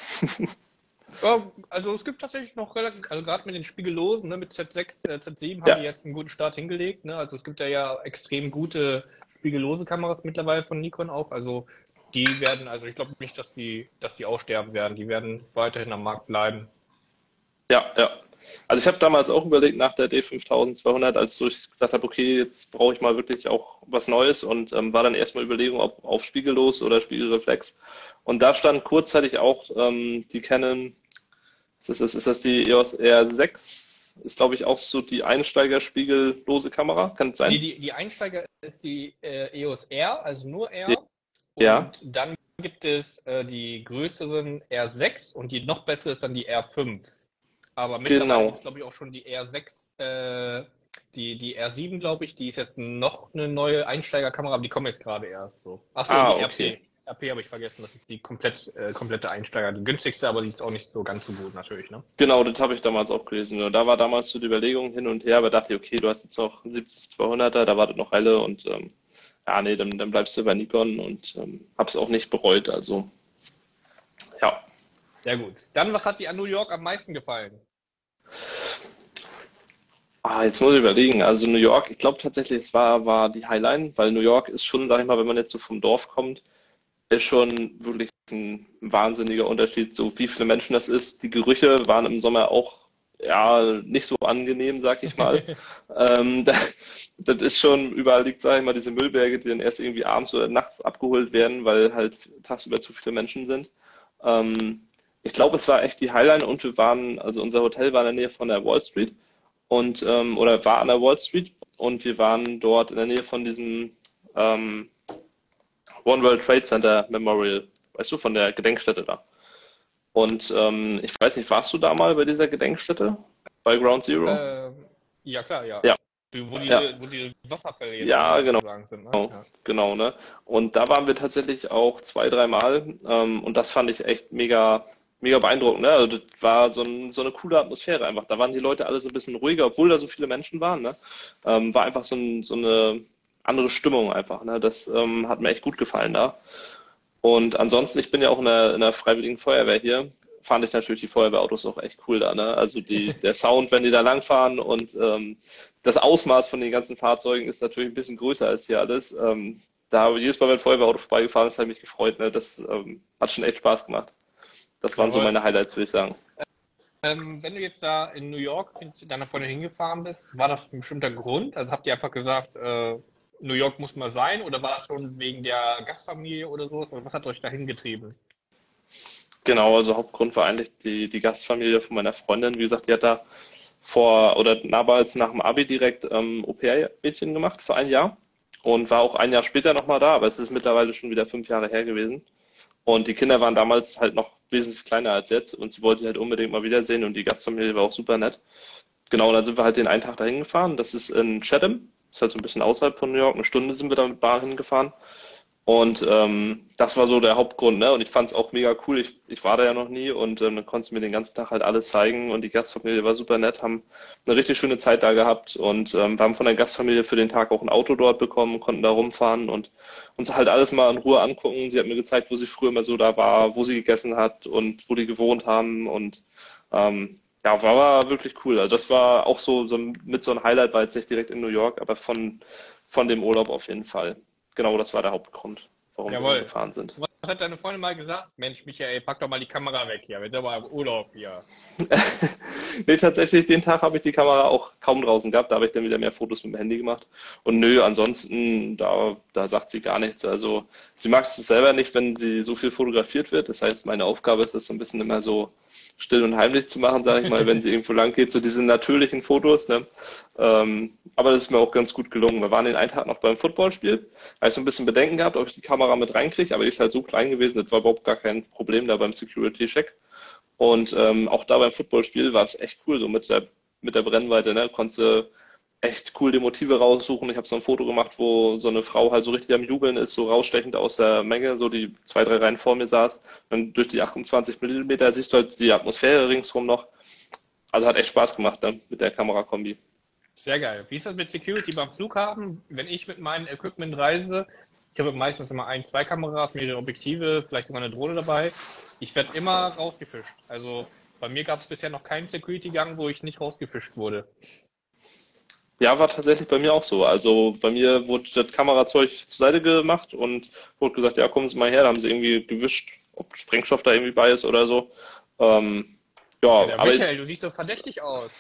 Ja, also es gibt tatsächlich noch relativ, also gerade mit den Spiegellosen, ne, mit Z6, Z7 haben die ja, jetzt einen guten Start hingelegt, ne? Also es gibt ja extrem gute spiegellose Kameras mittlerweile von Nikon auch. Also die werden, also ich glaube nicht, dass die aussterben werden. Die werden weiterhin am Markt bleiben. ja, ja. Also ich habe damals auch überlegt nach der D5200, als so ich gesagt habe, okay, jetzt brauche ich mal wirklich auch was Neues und war dann erstmal Überlegung, ob auf spiegellos oder Spiegelreflex. Und da stand kurzzeitig auch die Canon, ist das die EOS R6? Ist, glaube ich, auch so die Einsteiger-spiegellose Kamera, kann es Nee, sein? die Einsteiger ist die EOS R, also nur R. Ja, Und dann gibt es die größeren R6 und die noch bessere ist dann die R5. Aber mittlerweile gibt genau. es, glaube ich, auch schon die R6, die R7, glaube ich, die ist jetzt noch eine neue Einsteigerkamera, aber die kommen jetzt gerade erst so. Achso, und Ah, die okay. RP. RP habe ich vergessen, das ist die komplette Einsteiger, die günstigste, aber die ist auch nicht so ganz so gut natürlich, ne? Genau, das habe ich damals auch gelesen. Und da war damals so die Überlegung hin und her, aber dachte ich, okay, du hast jetzt noch einen 70-200er, da wartet noch Helle und ja, nee, dann bleibst du bei Nikon und hab's auch nicht bereut. Also, ja. Sehr gut. Dann, was hat dir an New York am meisten gefallen? Jetzt muss ich überlegen. Also New York, ich glaube tatsächlich, war die Highline, weil New York ist schon, sag ich mal, wenn man jetzt so vom Dorf kommt, ist schon wirklich ein wahnsinniger Unterschied, so wie viele Menschen das ist. Die Gerüche waren im Sommer auch ja nicht so angenehm, sag ich mal. Da, das ist schon, überall liegt, sag ich mal, diese Müllberge, die dann erst irgendwie abends oder nachts abgeholt werden, weil halt tagsüber zu viele Menschen sind. Ähm, Ich glaube, es war echt die Highline und wir waren, also unser Hotel war in der Nähe von der Wall Street und oder war an der Wall Street und wir waren dort in der Nähe von diesem ähm, One World Trade Center Memorial, weißt du, von der Gedenkstätte da. Und ich weiß nicht, warst du da mal bei dieser Gedenkstätte? Bei Ground Zero? Ja, klar, ja. Ja, Wo ja, die Wasserfälle jetzt ja, genau, sozusagen sind, ne? Ja. genau, ne? Und da waren wir tatsächlich auch 2, 3 Mal und das fand ich echt mega, mega beeindruckend, ne? Also das war so eine coole Atmosphäre einfach. Da waren die Leute alle so ein bisschen ruhiger, obwohl da so viele Menschen waren, ne? War einfach so eine andere Stimmung einfach, ne? Das hat mir echt gut gefallen da. Und ansonsten, ich bin ja auch in der Freiwilligen Feuerwehr hier, fand ich natürlich die Feuerwehrautos auch echt cool da, ne? Also der Sound, wenn die da langfahren und das Ausmaß von den ganzen Fahrzeugen ist natürlich ein bisschen größer als hier alles. Da jedes Mal, wenn ein Feuerwehrauto vorbeigefahren ist, habe ich mich gefreut, ne? Das hat schon echt Spaß gemacht. Das waren so Jawohl. meine Highlights, würde ich sagen. Wenn du jetzt da in New York mit deiner Freundin hingefahren bist, war das ein bestimmter Grund? Also habt ihr einfach gesagt, New York muss mal sein, oder war es schon wegen der Gastfamilie oder sowas? Oder was hat euch da hingetrieben? Genau, also Hauptgrund war eigentlich die Gastfamilie von meiner Freundin. Wie gesagt, die hat da damals nach dem Abi direkt Au-pair-Mädchen gemacht für ein Jahr und war auch ein Jahr später nochmal da, aber es ist mittlerweile schon wieder 5 Jahre her gewesen. Und die Kinder waren damals halt noch wesentlich kleiner als jetzt und sie wollte die halt unbedingt mal wiedersehen und die Gastfamilie war auch super nett. Genau, und dann sind wir halt den einen Tag dahin gefahren. Das ist in Chatham, das ist halt so ein bisschen außerhalb von New York. Eine Stunde sind wir da mit Bahn hingefahren. Und das war so der Hauptgrund, ne? Und ich fand es auch mega cool. Ich war da ja noch nie und dann konnte sie mir den ganzen Tag halt alles zeigen und die Gastfamilie war super nett, haben eine richtig schöne Zeit da gehabt und wir haben von der Gastfamilie für den Tag auch ein Auto dort bekommen, konnten da rumfahren und uns halt alles mal in Ruhe angucken. Sie hat mir gezeigt, wo sie früher immer so da war, wo sie gegessen hat und wo die gewohnt haben und ja, war wirklich cool. Also das war auch so mit so ein Highlight, war jetzt nicht direkt in New York, aber von dem Urlaub auf jeden Fall. Genau, das war der Hauptgrund, warum wir Jawohl. gefahren sind. Was hat deine Freundin mal gesagt? Mensch, Michael, pack doch mal die Kamera weg hier. Wir sind aber im Urlaub hier. Nee, tatsächlich, den Tag habe ich die Kamera auch kaum draußen gehabt. Da habe ich dann wieder mehr Fotos mit dem Handy gemacht. Und nö, ansonsten, da sagt sie gar nichts. Also, sie mag es selber nicht, wenn sie so viel fotografiert wird. Das heißt, meine Aufgabe ist es so ein bisschen immer so still und heimlich zu machen, sage ich mal, wenn sie irgendwo lang geht, so diese natürlichen Fotos. Ne? Aber das ist mir auch ganz gut gelungen. Wir waren den einen Tag noch beim Footballspiel. Da habe ich so ein bisschen Bedenken gehabt, ob ich die Kamera mit reinkriege, aber die ist halt so klein gewesen, das war überhaupt gar kein Problem da beim Security-Check. Und auch da beim Footballspiel war es echt cool, so mit der Brennweite, ne? Konntest du echt cool die Motive raussuchen. Ich habe so ein Foto gemacht, wo so eine Frau halt so richtig am Jubeln ist, so rausstechend aus der Menge, so die 2, 3 Reihen vor mir saß. Dann durch die 28 Millimeter siehst du halt die Atmosphäre ringsrum noch. Also hat echt Spaß gemacht, ne? Mit der Kamerakombi. Sehr geil. Wie ist das mit Security beim Flughafen? Wenn ich mit meinem Equipment reise, ich habe meistens immer 1, 2 Kameras, mehrere Objektive, vielleicht sogar eine Drohne dabei. Ich werde immer rausgefischt. Also bei mir gab es bisher noch keinen Security-Gang, wo ich nicht rausgefischt wurde. Ja, war tatsächlich bei mir auch so. Also bei mir wurde das Kamerazeug zur Seite gemacht und wurde gesagt, ja, kommen Sie mal her. Da haben sie irgendwie gewischt, ob Sprengstoff da irgendwie bei ist oder so. Ja, Ja, aber Michael, du siehst so verdächtig aus.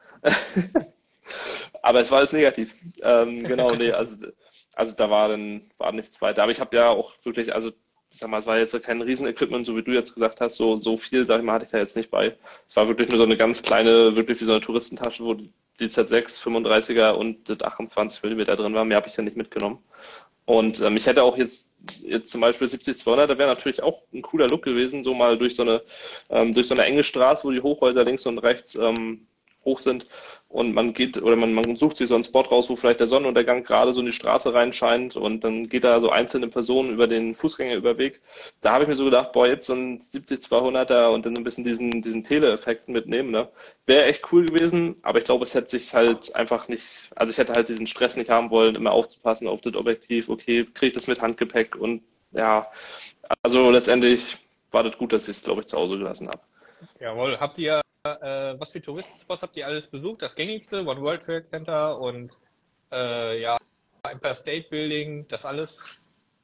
Aber es war alles negativ. Genau, nee, also da war nichts weiter. Aber ich habe ja auch wirklich, also ich sag mal, es war jetzt kein Riesenequipment, so wie du jetzt gesagt hast, so viel, sag ich mal, hatte ich da jetzt nicht bei. Es war wirklich nur so eine ganz kleine, wirklich wie so eine Touristentasche, wo die Z6, 35er und das 28 Millimeter drin war. Mehr habe ich ja nicht mitgenommen. Und ich hätte auch jetzt zum Beispiel 70-200, da wäre natürlich auch ein cooler Look gewesen, so mal durch so eine enge Straße, wo die Hochhäuser links und rechts hoch sind und man geht oder man sucht sich so einen Spot raus, wo vielleicht der Sonnenuntergang gerade so in die Straße reinscheint und dann geht da so einzelne Personen über den Fußgängerüberweg. Da habe ich mir so gedacht, boah, jetzt so ein 70-200er und dann ein bisschen diesen Tele-Effekt mitnehmen, ne? Wäre echt cool gewesen, aber ich glaube, es hätte sich halt einfach nicht, also ich hätte halt diesen Stress nicht haben wollen, immer aufzupassen auf das Objektiv, okay, kriege ich das mit Handgepäck und ja, also letztendlich war das gut, dass ich es, glaube ich, zu Hause gelassen habe. Jawohl, habt ihr, was für Touristenspots habt ihr alles besucht? Das gängigste, One World Trade Center und ja, Empire State Building, das alles?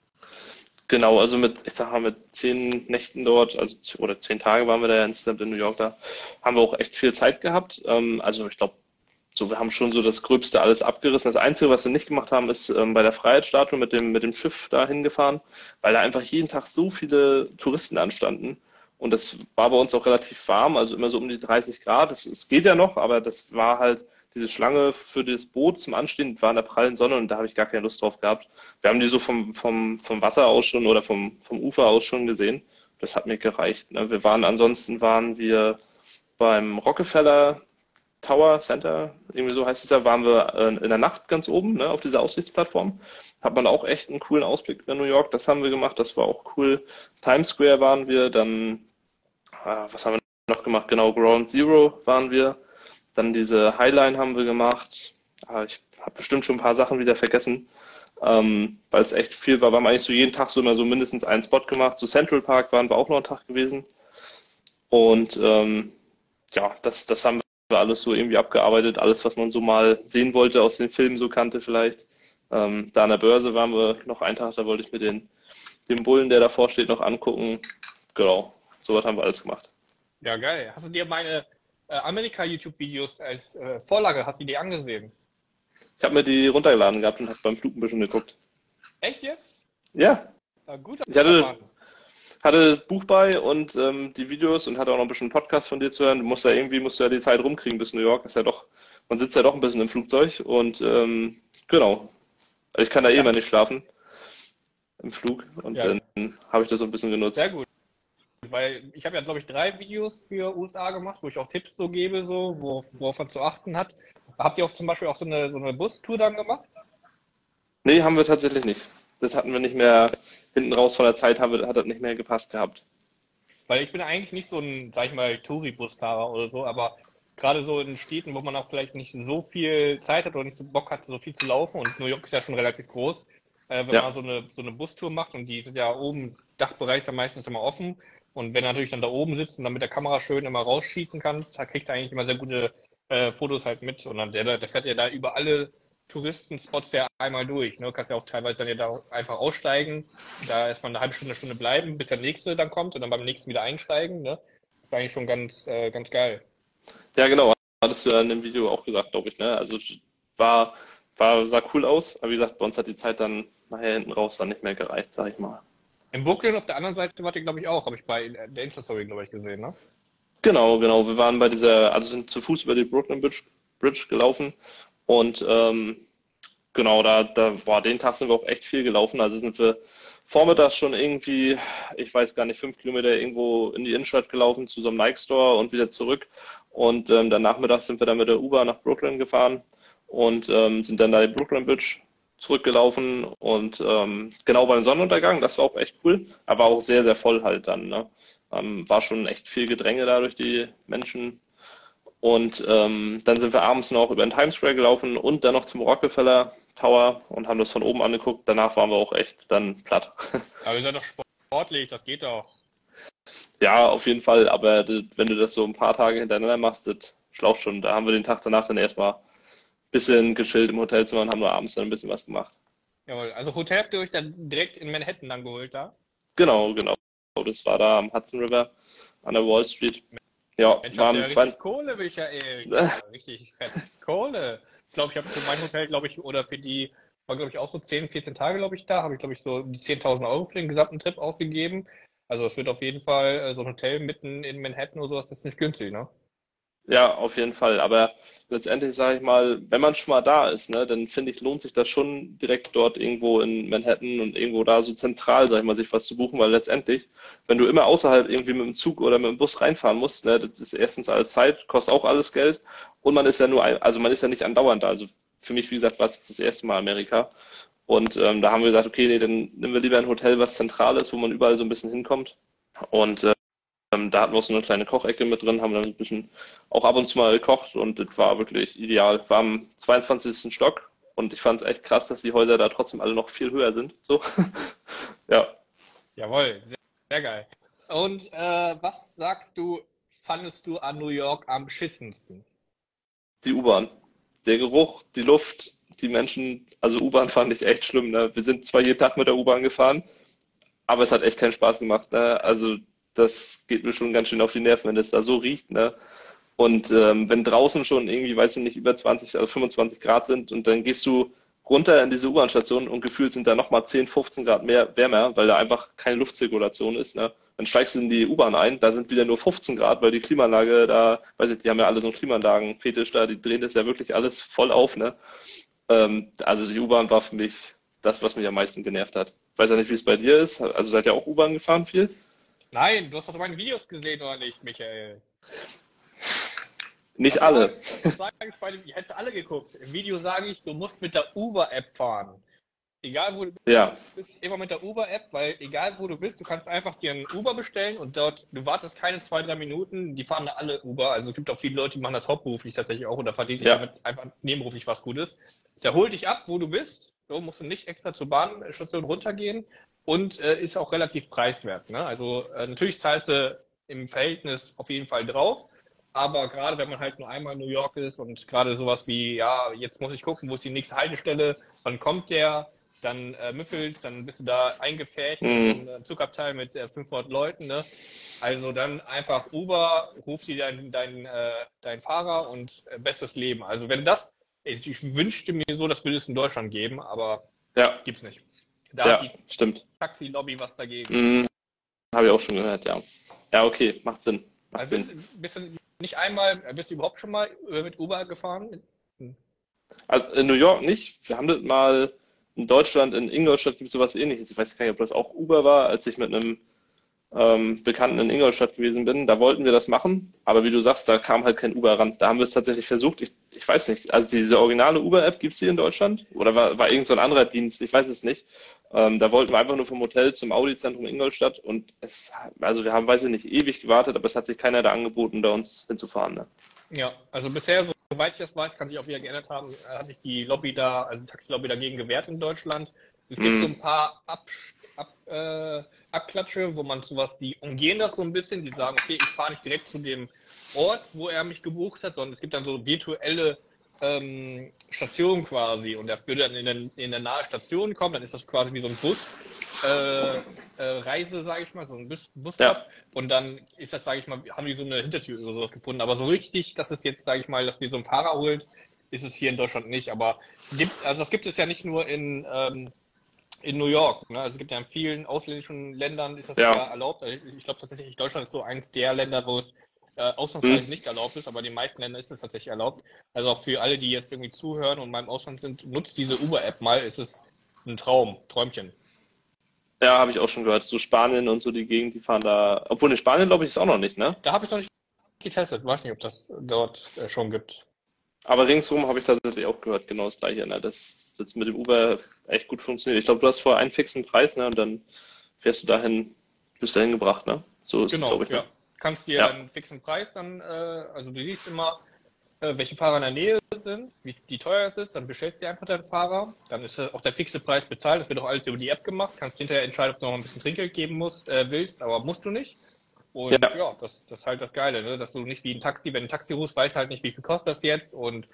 Genau, also ich sag mal, mit 10 Nächten dort, oder 10 Tage waren wir da ja insgesamt in New York, da haben wir auch echt viel Zeit gehabt. Also ich glaube, so, wir haben schon so das Gröbste alles abgerissen. Das Einzige, was wir nicht gemacht haben, ist bei der Freiheitsstatue mit dem Schiff da hingefahren, weil da einfach jeden Tag so viele Touristen anstanden. Und das war bei uns auch relativ warm, also immer so um die 30 Grad. Es geht ja noch, aber das war halt diese Schlange für das Boot zum Anstehen, war in der prallen Sonne und da habe ich gar keine Lust drauf gehabt. Wir haben die so vom Wasser aus schon oder vom Ufer aus schon gesehen. Das hat mir gereicht. Ne? Ansonsten waren wir beim Rockefeller Tower Center, irgendwie so heißt es ja, waren wir in der Nacht ganz oben, ne, auf dieser Aussichtsplattform. Hat man auch echt einen coolen Ausblick in New York, das haben wir gemacht, das war auch cool. Times Square waren wir, dann, was haben wir noch gemacht? Genau, Ground Zero waren wir. Dann diese Highline haben wir gemacht. Ich habe bestimmt schon ein paar Sachen wieder vergessen, weil es echt viel war. Wir haben eigentlich so jeden Tag so immer so mindestens einen Spot gemacht. Zu Central Park waren wir auch noch einen Tag gewesen. Und ja, das haben wir alles so irgendwie abgearbeitet. Alles, was man so mal sehen wollte, aus den Filmen so kannte vielleicht. Da an der Börse waren wir noch einen Tag, da wollte ich mir den Bullen, der davor steht, noch angucken. Genau, sowas haben wir alles gemacht. Ja, geil. Hast du dir meine Amerika-YouTube-Videos als Vorlage, hast du die angesehen? Ich habe mir die runtergeladen gehabt und habe beim Flug ein bisschen geguckt. Echt jetzt? Ja, Gut. ich hatte das Buch bei und die Videos und hatte auch noch ein bisschen Podcast von dir zu hören. Du musst ja die Zeit rumkriegen bis New York. Ist ja doch, man sitzt ja doch ein bisschen im Flugzeug und genau. Also ich kann da mal nicht schlafen im Flug und Ja. dann habe ich das so ein bisschen genutzt. Sehr gut. weil ich habe ja, glaube ich, 3 Videos für USA gemacht, wo ich auch Tipps so gebe, so, worauf man zu achten hat. Habt ihr auch zum Beispiel auch so eine Bustour dann gemacht? Nee, haben wir tatsächlich nicht. Das hatten wir nicht mehr, hinten raus von der Zeit hat das nicht mehr gepasst gehabt. Weil ich bin eigentlich nicht so ein, sag ich mal, Touri-Busfahrer oder so, aber gerade so in Städten, wo man auch vielleicht nicht so viel Zeit hat oder nicht so Bock hat, so viel zu laufen, und New York ist ja schon relativ groß, wenn Ja, man so eine Bustour macht, und die sind ja oben, Dachbereich ist ja meistens immer offen, und wenn du natürlich dann da oben sitzt und dann mit der Kamera schön immer rausschießen kannst, da kriegst du eigentlich immer sehr gute Fotos halt mit, und dann der fährt ja da über alle Touristenspots ja einmal durch, ne? Du kannst ja auch teilweise dann ja da einfach aussteigen, da erstmal eine halbe Stunde bleiben, bis der nächste dann kommt und dann beim nächsten wieder einsteigen, ne? Das war eigentlich schon ganz geil. ja, genau. Hattest du ja in dem Video auch gesagt, glaube ich, ne? Also war, sah cool aus, aber wie gesagt, bei uns hat die Zeit dann nachher hinten raus dann nicht mehr gereicht, sag ich mal. In Brooklyn auf der anderen Seite wart ihr, glaube ich, auch, habe ich bei der Insta-Story, glaube ich, gesehen, ne? Genau, genau. Wir waren bei also sind zu Fuß über die Brooklyn Bridge gelaufen und genau, boah, den Tag sind wir auch echt viel gelaufen. Also sind wir vormittags schon irgendwie, ich weiß gar nicht, 5 Kilometer irgendwo in die Innenstadt gelaufen zu so einem Nike Store und wieder zurück. Und dann nachmittags sind wir dann mit der U-Bahn nach Brooklyn gefahren und sind dann da die Brooklyn Bridge zurückgelaufen und genau beim Sonnenuntergang, das war auch echt cool, aber auch sehr, sehr voll halt dann, ne? War schon echt viel Gedränge da durch die Menschen. Und dann sind wir abends noch über den Times Square gelaufen und dann noch zum Rockefeller Tower und haben das von oben angeguckt. Danach waren wir auch echt dann platt. Aber ihr seid doch sportlich, das geht doch. Ja, auf jeden Fall, aber wenn du das so ein paar Tage hintereinander machst, das schlaucht schon. Da haben wir den Tag danach dann erstmal ein bisschen gechillt im Hotelzimmer und haben nur abends dann ein bisschen was gemacht. Jawohl. Also Hotel habt ihr euch dann direkt in Manhattan dann geholt da? Genau, genau. Das war da am Hudson River an der Wall Street. Ja, Mensch, war habt ihr ja am richtig zweiten. Kohle, Michael. Ja, richtig fett. Kohle. Ich glaube, ich habe für mein Hotel, glaube ich, oder für die, war glaube ich auch so 10, 14 Tage, glaube ich, da, habe ich glaube ich so die 10.000 Euro für den gesamten Trip ausgegeben. Also es wird auf jeden Fall so ein Hotel mitten in Manhattan oder sowas, das ist nicht günstig, ne? Ja, auf jeden Fall. Aber letztendlich sage ich mal, wenn man schon mal da ist, ne, dann finde ich, lohnt sich das schon direkt dort irgendwo in Manhattan und irgendwo da so zentral, sag ich mal, sich was zu buchen, weil letztendlich, wenn du immer außerhalb irgendwie mit dem Zug oder mit dem Bus reinfahren musst, ne, das ist erstens alles Zeit, kostet auch alles Geld und man ist ja also man ist ja nicht andauernd da. Also für mich, wie gesagt, war es jetzt das erste Mal Amerika und da haben wir gesagt, okay, nee, dann nehmen wir lieber ein Hotel, was zentral ist, wo man überall so ein bisschen hinkommt und da hatten wir auch so eine kleine Kochecke mit drin, haben dann ein bisschen auch ab und zu mal gekocht und das war wirklich ideal. War am 22. Stock und ich fand es echt krass, dass die Häuser da trotzdem alle noch viel höher sind. So, ja, Jawohl, sehr geil. Und was sagst du, fandest du an New York am beschissensten? die U-Bahn. Der Geruch, die Luft, die Menschen, also U-Bahn fand ich echt schlimm. Ne? Wir sind zwar jeden Tag mit der U-Bahn gefahren, aber es hat echt keinen Spaß gemacht. Ne? Also das geht mir schon ganz schön auf die Nerven, wenn es da so riecht. Ne? Und wenn draußen schon irgendwie, weiß ich nicht, über 20, also 25 Grad sind und dann gehst du runter in diese U-Bahn-Station und gefühlt sind da nochmal 10, 15 Grad mehr wärmer, weil da einfach keine Luftzirkulation ist. Ne? Dann steigst du in die U-Bahn ein, da sind wieder nur 15 Grad, weil die Klimaanlage da, weiß ich, die haben ja alle so einen Klimaanlagen-Fetisch da, die drehen das ja wirklich alles voll auf. Ne? Also die U-Bahn war für mich das, was mich am meisten genervt hat. Weiß ja nicht, wie es bei dir ist. Also seid ihr auch U-Bahn gefahren viel? Nein, du hast doch meine Videos gesehen, oder nicht, Michael? Nicht alle. Das sage ich ich hätte alle geguckt. Im Video sage ich, du musst mit der Uber-App fahren. Egal wo du Ja, bist, immer mit der Uber-App, weil egal wo du bist, du kannst einfach dir einen Uber bestellen und dort, du wartest keine 2, 3 Minuten, die fahren da alle Uber. Also es gibt auch viele Leute, die machen das hauptberuflich tatsächlich auch oder verdienen sich ja, damit einfach nebenberuflich was Gutes. Der holt dich ab, wo du bist. So musst du nicht extra zur Bahnstation runtergehen und ist auch relativ preiswert. Ne? Also natürlich zahlst du im Verhältnis auf jeden Fall drauf. Aber gerade wenn man halt nur einmal in New York ist und gerade sowas wie, ja, jetzt muss ich gucken, wo ist die nächste Haltestelle, wann kommt der, dann müffelt, dann bist du da eingepfercht mm, in einem Zugabteil mit 500 Leuten, ne? Also dann einfach Uber, ruf dir dein Fahrer und bestes Leben. Also wenn das, ich wünschte mir so, das würde es in Deutschland geben, aber ja, gibt's nicht. Da hat ja, die stimmt. Taxi-Lobby was dagegen. Mm, habe ich auch schon gehört, ja. Ja, okay, macht Sinn. Macht Also Sinn. bist du nicht einmal, bist du überhaupt schon mal mit Uber gefahren? Also in New York nicht. Wir haben das mal in Deutschland, in Ingolstadt gibt es sowas ähnliches. Ich weiß gar nicht, ob das auch Uber war, als ich mit einem Bekannten in Ingolstadt gewesen bin, da wollten wir das machen, aber wie du sagst, da kam halt kein Uber ran. Da haben wir es tatsächlich versucht. Ich weiß nicht, also diese originale Uber-App, gibt es die in Deutschland? Oder war irgend so ein anderer Dienst? Ich weiß es nicht. Da wollten wir einfach nur vom Hotel zum Audi-Zentrum Ingolstadt und also wir haben, weiß ich nicht, ewig gewartet, aber es hat sich keiner da angeboten, da uns hinzufahren. Ne? Ja, also bisher, soweit ich das weiß, kann sich auch wieder geändert haben, hat sich die Lobby da, also die Taxilobby dagegen gewehrt in Deutschland. Es gibt so ein paar Abklatsche, wo man sowas, die umgehen das so ein bisschen, die sagen, okay, ich fahre nicht direkt zu dem Ort, wo er mich gebucht hat, sondern es gibt dann so virtuelle Stationen quasi und das würde dann in der nahe Station kommen, dann ist das quasi wie so ein Bus. Reise, sage ich mal, so ein Bus Ja. und dann ist das, sage ich mal, haben die so eine Hintertür oder sowas gefunden. Aber so richtig, dass es jetzt, sage ich mal, dass wir so einen Fahrer holst, ist es hier in Deutschland nicht. Aber das gibt es ja nicht nur in New York. Ne? Also es gibt ja in vielen ausländischen Ländern ist das ja erlaubt. Also ich glaube tatsächlich, Deutschland ist so eins der Länder, wo es ausnahmsweise nicht erlaubt ist, aber in den meisten Ländern ist es tatsächlich erlaubt. Also auch für alle, die jetzt irgendwie zuhören und mal im Ausland sind, nutzt diese Uber-App mal, ist es ein Träumchen. Ja, habe ich auch schon gehört. So Spanien und so die Gegend, die fahren da. Obwohl in Spanien glaube ich ist auch noch nicht, ne? Da habe ich noch nicht getestet. Weiß nicht, ob das dort schon gibt. Aber ringsrum habe ich tatsächlich auch gehört, genau das gleiche, ne? Dass das mit dem Uber echt gut funktioniert. Ich glaube, du hast vorher einen fixen Preis, ne? Und dann fährst du dahin, bist dahin gebracht, ne? So ist es, Genau, glaube ich. ja. Ne? Kannst dir einen fixen Preis dann, also du siehst immer, welche Fahrer in der Nähe sind, wie teuer es ist, dann bestellst du dir einfach deinen Fahrer, dann ist auch der fixe Preis bezahlt, das wird auch alles über die App gemacht, kannst hinterher entscheiden, ob du noch ein bisschen Trinkgeld geben willst, aber musst du nicht. Und ja, das ist halt das Geile, ne? Dass du nicht wie ein Taxi, wenn du ein Taxi rufst, weißt halt nicht, wie viel kostet das jetzt und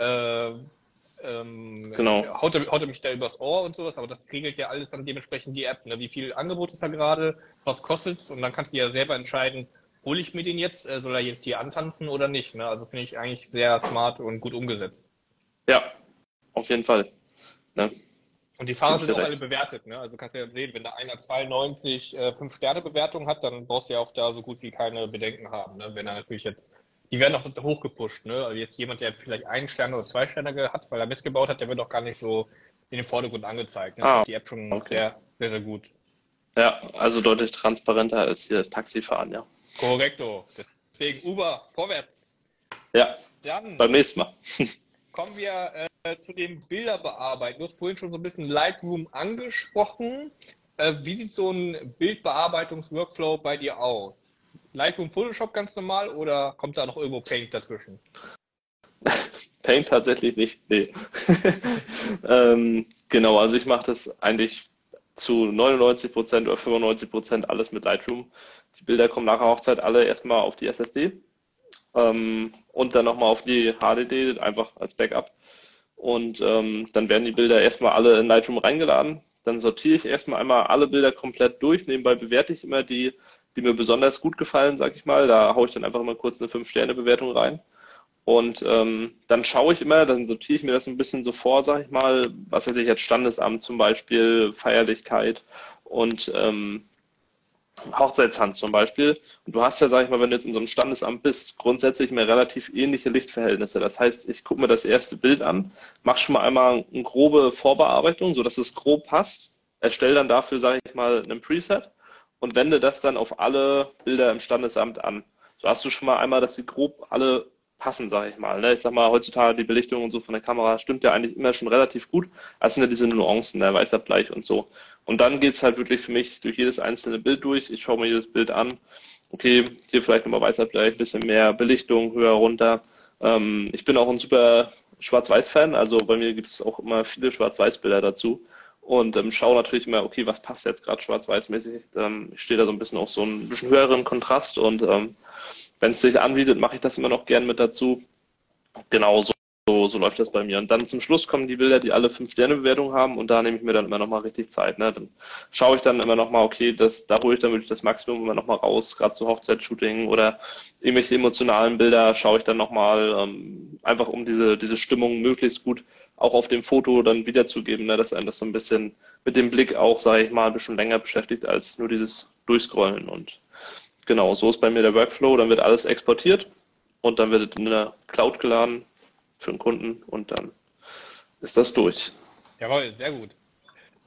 Genau. haut er mich da übers Ohr und sowas, aber das regelt ja alles dann dementsprechend die App, ne? Wie viel Angebot ist da gerade, was kostet's und dann kannst du ja selber entscheiden, hole ich mir den jetzt, soll er jetzt hier antanzen oder nicht, ne? Also finde ich eigentlich sehr smart und gut umgesetzt. Ja, auf jeden Fall. Ne? Und die Fahrer Gebe ich sind dir auch alle recht. bewertet, ne? Also kannst du ja sehen, wenn da einer 92 5-Sterne-Bewertung hat, dann brauchst du ja auch da so gut wie keine Bedenken haben, ne? Wenn er natürlich jetzt, die werden auch hochgepusht, ne? Also jetzt jemand, der vielleicht 1 Stern oder 2 Sterne hat, weil er missgebaut hat, der wird auch gar nicht so in den Vordergrund angezeigt. Ne? Das macht die App schon Okay. sehr, sehr, sehr gut. Ja, also deutlich transparenter als hier Taxifahren, ja. Korrekto. Deswegen Uber, vorwärts. Ja, Dann beim nächsten Mal. kommen wir zu dem Bilderbearbeiten. Du hast vorhin schon so ein bisschen Lightroom angesprochen. Wie sieht so ein Bildbearbeitungs-Workflow bei dir aus? Lightroom, Photoshop ganz normal oder kommt da noch irgendwo Paint dazwischen? Paint tatsächlich nicht, nee. Genau, also ich mache das eigentlich zu 99% oder 95% alles mit Lightroom. Die Bilder kommen nach der Hochzeit alle erstmal auf die SSD und dann nochmal auf die HDD, einfach als Backup. Und dann werden die Bilder erstmal alle in Lightroom reingeladen. Dann sortiere ich erstmal einmal alle Bilder komplett durch. Nebenbei bewerte ich immer die mir besonders gut gefallen, sag ich mal. Da haue ich dann einfach mal kurz eine 5-Sterne-Bewertung rein. Und dann schaue ich immer, dann sortiere ich mir das ein bisschen so vor, sag ich mal, was weiß ich jetzt, Standesamt zum Beispiel, Feierlichkeit und Hochzeitstanz zum Beispiel. Und du hast ja, sag ich mal, wenn du jetzt in so einem Standesamt bist, grundsätzlich mehr relativ ähnliche Lichtverhältnisse. Das heißt, ich gucke mir das erste Bild an, mache schon mal einmal eine grobe Vorbearbeitung, sodass es grob passt, erstelle dann dafür, sage ich mal, einen Preset und wende das dann auf alle Bilder im Standesamt an. So hast du schon mal einmal, dass sie grob alle passen, sage ich mal. Ne? Ich sag mal, heutzutage die Belichtung und so von der Kamera stimmt ja eigentlich immer schon relativ gut. Es sind ja diese Nuancen, der Weißabgleich und so. Und dann geht's halt wirklich für mich durch jedes einzelne Bild durch. Ich schaue mir jedes Bild an. Okay, hier vielleicht nochmal Weißabgleich, bisschen mehr Belichtung, höher, runter. Ich bin auch ein super Schwarz-Weiß-Fan, also bei mir gibt es auch immer viele Schwarz-Weiß-Bilder dazu. Und schaue natürlich immer, okay, was passt jetzt gerade schwarz-weiß-mäßig. Ich stehe da so ein bisschen auf so einen bisschen höheren Kontrast und wenn es sich anbietet, mache ich das immer noch gern mit dazu. Genau so läuft das bei mir. Und dann zum Schluss kommen die Bilder, die alle 5-Sterne-Bewertung haben und da nehme ich mir dann immer nochmal richtig Zeit. Ne? Dann schaue ich dann immer nochmal, okay, da hole ich dann wirklich das Maximum immer nochmal raus, gerade zu Hochzeitsshooting oder irgendwelche emotionalen Bilder schaue ich dann nochmal, einfach um diese Stimmung möglichst gut auch auf dem Foto dann wiederzugeben, ne? Dass einem das so ein bisschen mit dem Blick auch, sage ich mal, ein bisschen länger beschäftigt als nur dieses Durchscrollen. Und genau, so ist bei mir der Workflow. Dann wird alles exportiert und dann wird es in der Cloud geladen für den Kunden und dann ist das durch. Jawohl, sehr gut.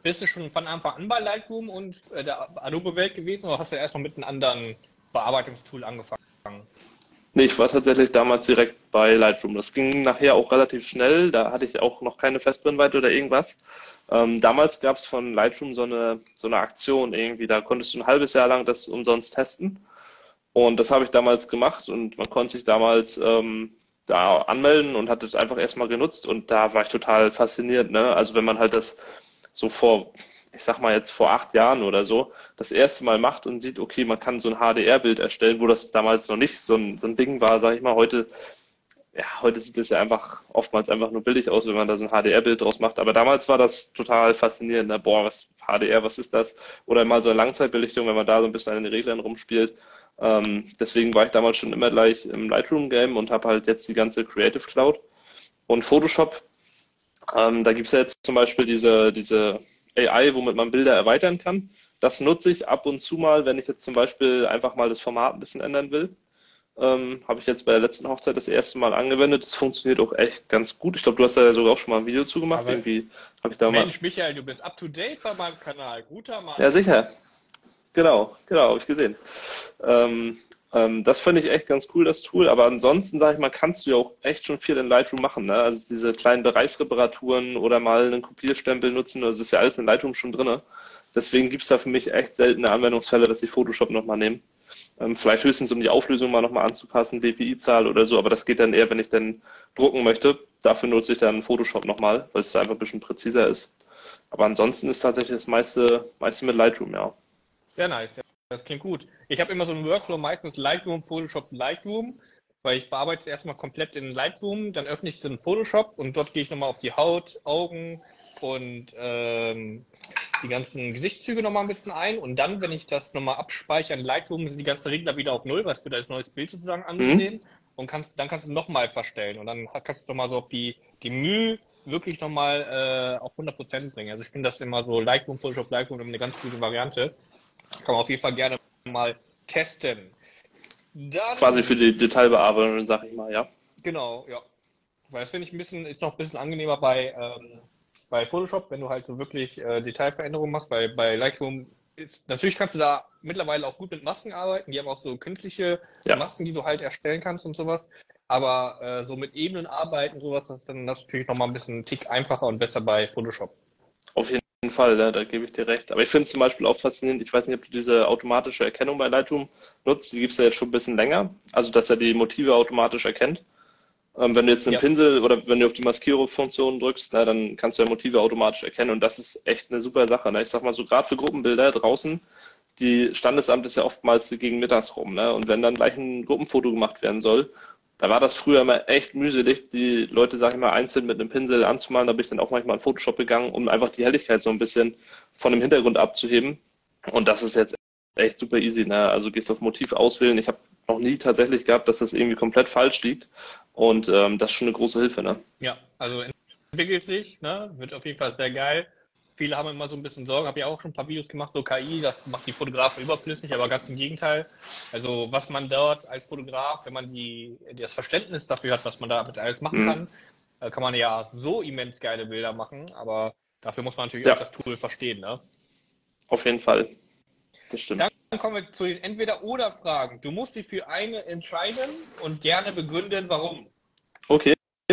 Bist du schon von Anfang an bei Lightroom und der Adobe-Welt gewesen oder hast du erst noch mit einem anderen Bearbeitungstool angefangen? Nee, ich war tatsächlich damals direkt bei Lightroom. Das ging nachher auch relativ schnell. Da hatte ich auch noch keine Festbrennweite oder irgendwas. Damals gab es von Lightroom so eine Aktion irgendwie. Da konntest du ein halbes Jahr lang das umsonst testen. Und das habe ich damals gemacht und man konnte sich damals da anmelden und hat es einfach erstmal genutzt und da war ich total fasziniert, ne? Also wenn man halt das so ich sag mal jetzt vor 8 Jahren oder so, das erste Mal macht und sieht, okay, man kann so ein HDR-Bild erstellen, wo das damals noch nicht so ein Ding war, sag ich mal, heute sieht es ja einfach oftmals einfach nur billig aus, wenn man da so ein HDR-Bild draus macht. Aber damals war das total faszinierend. Ne? Boah, was ist das? Oder mal so eine Langzeitbelichtung, wenn man da so ein bisschen an den Reglern rumspielt. Deswegen war ich damals schon immer gleich im Lightroom-Game und habe halt jetzt die ganze Creative Cloud. Und Photoshop, da gibt es ja jetzt zum Beispiel diese AI, womit man Bilder erweitern kann. Das nutze ich ab und zu mal, wenn ich jetzt zum Beispiel einfach mal das Format ein bisschen ändern will. Habe ich jetzt bei der letzten Hochzeit das erste Mal angewendet. Das funktioniert auch echt ganz gut. Ich glaube, du hast da ja sogar auch schon mal ein Video zu gemacht. Aber Irgendwie habe ich da mal. Mensch, Michael, du bist up to date bei meinem Kanal. Guter Mann. Ja, sicher. Genau, habe ich gesehen. Das finde ich echt ganz cool, das Tool. Aber ansonsten, sage ich mal, kannst du ja auch echt schon viel in Lightroom machen. Ne? Also diese kleinen Bereichsreparaturen oder mal einen Kopierstempel nutzen, das ist ja alles in Lightroom schon drin. Deswegen gibt es da für mich echt seltene Anwendungsfälle, dass ich Photoshop nochmal nehme. Vielleicht höchstens, um die Auflösung mal nochmal anzupassen, DPI-Zahl oder so, aber das geht dann eher, wenn ich dann drucken möchte. Dafür nutze ich dann Photoshop nochmal, weil es einfach ein bisschen präziser ist. Aber ansonsten ist tatsächlich das meiste mit Lightroom, ja. Sehr nice. Ja. Das klingt gut. Ich habe immer so einen Workflow, meistens Lightroom, Photoshop, Lightroom, weil ich bearbeite es erstmal komplett in Lightroom, dann öffne ich es in Photoshop und dort gehe ich nochmal auf die Haut, Augen und die ganzen Gesichtszüge nochmal ein bisschen ein und dann, wenn ich das nochmal abspeichere in Lightroom, sind die ganzen Regler wieder auf Null, weil es wird als neues Bild sozusagen angesehen und dann kannst du nochmal verstellen und dann kannst du nochmal so auf die Mühe wirklich nochmal auf 100% bringen. Also ich finde das immer so Lightroom, Photoshop, Lightroom eine ganz gute Variante. Kann man auf jeden Fall gerne mal testen. Dann, Quasi für die Detailbearbeitung, sag ich mal, ja. genau, ja. Weil das finde ich ist noch ein bisschen angenehmer bei Photoshop, wenn du halt so wirklich Detailveränderungen machst, weil bei Lightroom natürlich kannst du da mittlerweile auch gut mit Masken arbeiten, die haben auch so künstliche Masken, die du halt erstellen kannst und sowas, aber so mit Ebenen arbeiten, sowas, das ist dann natürlich nochmal ein bisschen einen Tick einfacher und besser bei Photoshop. Auf jeden Fall, da gebe ich dir recht. Aber ich finde es zum Beispiel auch faszinierend, ich weiß nicht, ob du diese automatische Erkennung bei Lightroom nutzt, die gibt es ja jetzt schon ein bisschen länger, also dass er die Motive automatisch erkennt. Wenn du jetzt einen Pinsel oder wenn du auf die Maskierungsfunktion drückst, dann kannst du ja Motive automatisch erkennen und das ist echt eine super Sache. Ne? Ich sag mal so, gerade für Gruppenbilder draußen, die Standesamt ist ja oftmals gegen mittags rum. Ne? Und wenn dann gleich ein Gruppenfoto gemacht werden soll, da war das früher immer echt mühselig, die Leute, sag ich mal, einzeln mit einem Pinsel anzumalen. Da bin ich dann auch manchmal in Photoshop gegangen, um einfach die Helligkeit so ein bisschen von dem Hintergrund abzuheben. Und das ist jetzt echt super easy. Ne? Also gehst auf Motiv auswählen. Ich habe noch nie tatsächlich gehabt, dass das irgendwie komplett falsch liegt. Und das ist schon eine große Hilfe. Ne? Ja, also entwickelt sich, ne? Wird auf jeden Fall sehr geil. Viele haben immer so ein bisschen Sorgen, habe ja auch schon ein paar Videos gemacht, so KI, das macht die Fotografen überflüssig, aber ganz im Gegenteil. Also was man dort als Fotograf, wenn man das Verständnis dafür hat, was man damit alles machen kann man ja so immens geile Bilder machen, aber dafür muss man natürlich auch das Tool verstehen, ne? Auf jeden Fall. Das stimmt. Dann kommen wir zu den Entweder-Oder-Fragen. Du musst dich für eine entscheiden und gerne begründen, warum. Okay.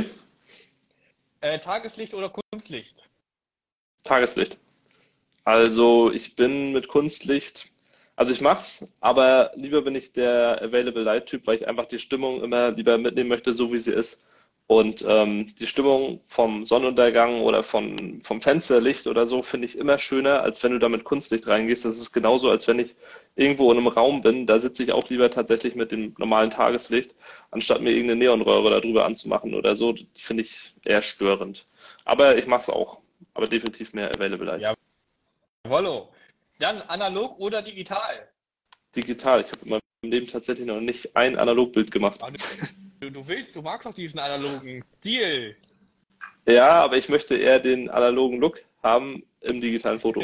Tageslicht oder Kunstlicht? Tageslicht. Also ich bin mit Kunstlicht, also ich mach's, aber lieber bin ich der Available Light Typ, weil ich einfach die Stimmung immer lieber mitnehmen möchte, so wie sie ist. Und die Stimmung vom Sonnenuntergang oder vom Fensterlicht oder so finde ich immer schöner, als wenn du da mit Kunstlicht reingehst. Das ist genauso, als wenn ich irgendwo in einem Raum bin. Da sitze ich auch lieber tatsächlich mit dem normalen Tageslicht, anstatt mir irgendeine Neonröhre darüber anzumachen oder so. Das finde ich eher störend. Aber ich mache es auch. Aber definitiv mehr Available Light. Ja. Jawollo. Dann analog oder digital? Digital. Ich habe in meinem Leben tatsächlich noch nicht ein Analogbild gemacht. Du magst doch diesen analogen Stil. Ja, aber ich möchte eher den analogen Look haben im digitalen Foto.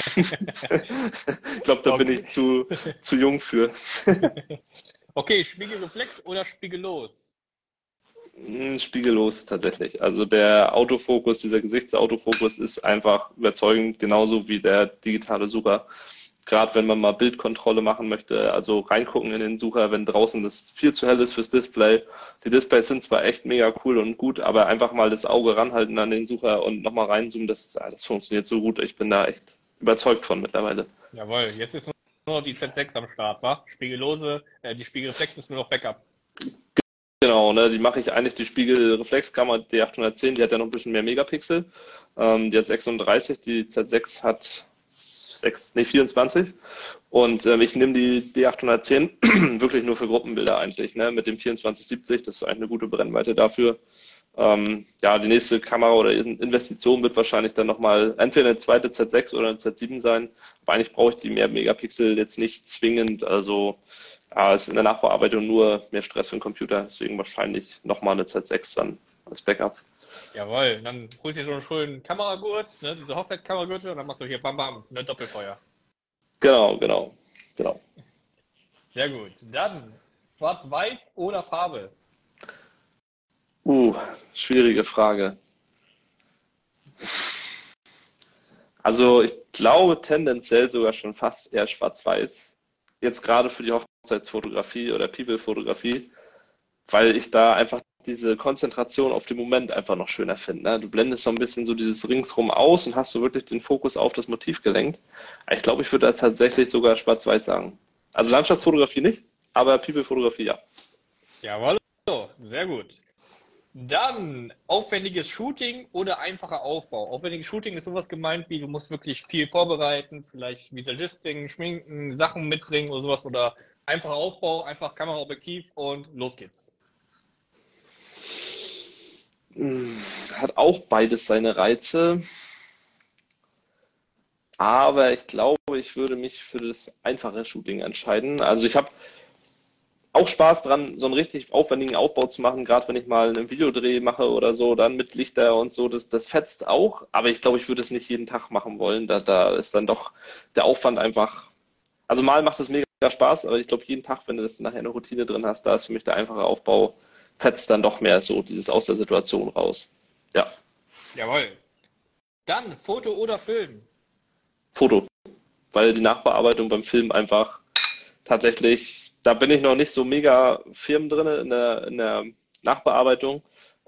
Ich glaube, da bin ich zu jung für. Okay, Spiegelreflex oder spiegellos? Spiegellos tatsächlich. Also der Autofokus, dieser Gesichtsautofokus ist einfach überzeugend, genauso wie der digitale Sucher. Gerade wenn man mal Bildkontrolle machen möchte, also reingucken in den Sucher, wenn draußen das viel zu hell ist fürs Display. Die Displays sind zwar echt mega cool und gut, aber einfach mal das Auge ranhalten an den Sucher und nochmal reinzoomen, das funktioniert so gut. Ich bin da echt überzeugt von mittlerweile. Jawohl, jetzt ist nur noch die Z6 am Start, wa? Spiegellose, die Spiegelreflex ist nur noch Backup. Genau, ne, die mache ich eigentlich, die Spiegelreflexkamera D810, die hat ja noch ein bisschen mehr Megapixel. Die hat 36, die Z6 hat 24. Und ich nehme die D810 wirklich nur für Gruppenbilder eigentlich, ne, mit dem 24-70, das ist eigentlich eine gute Brennweite dafür. Ja, die nächste Kamera oder Investition wird wahrscheinlich dann nochmal entweder eine zweite Z6 oder eine Z7 sein. Aber eigentlich brauche ich die mehr Megapixel jetzt nicht zwingend, also ja, ist in der Nachbearbeitung nur mehr Stress für den Computer, deswegen wahrscheinlich nochmal eine Z6 dann als Backup. Jawohl, dann holst du dir so einen schönen Kameragurt, ne, diese Hochwertkameragürtel und dann machst du hier bam bam, ne, Doppelfeuer. Genau. Sehr gut. Dann Schwarz-Weiß oder Farbe? Schwierige Frage. Also ich glaube tendenziell sogar schon fast eher Schwarz-Weiß. Jetzt gerade für die Hochzeitsfotografie oder People-Fotografie, weil ich da einfach diese Konzentration auf den Moment einfach noch schöner finde. Ne? Du blendest so ein bisschen so dieses Ringsrum aus und hast so wirklich den Fokus auf das Motiv gelenkt. Ich glaube, ich würde da tatsächlich sogar Schwarz-Weiß sagen. Also Landschaftsfotografie nicht, aber People-Fotografie ja. Jawohl, sehr gut. Dann aufwendiges Shooting oder einfacher Aufbau. Aufwendiges Shooting ist sowas gemeint wie, du musst wirklich viel vorbereiten, vielleicht Visagisting, Schminken, Sachen mitbringen oder sowas. Oder einfacher Aufbau, einfach Kameraobjektiv und los geht's. Hat auch beides seine Reize, aber ich glaube, ich würde mich für das einfache Shooting entscheiden. Also ich habe auch Spaß dran, so einen richtig aufwendigen Aufbau zu machen, gerade wenn ich mal einen Videodreh mache oder so, dann mit Lichter und so, das fetzt auch, aber ich glaube, ich würde es nicht jeden Tag machen wollen. Da ist dann doch der Aufwand einfach, also mal macht es mega Spaß, aber ich glaube, jeden Tag, wenn du das nachher eine Routine drin hast, da ist für mich der einfache Aufbau, fetzt dann doch mehr so dieses aus der Situation raus. Ja, Jawohl. Dann Foto oder Film? Foto, weil die Nachbearbeitung beim Film einfach tatsächlich, da bin ich noch nicht so mega firm drin in der Nachbearbeitung.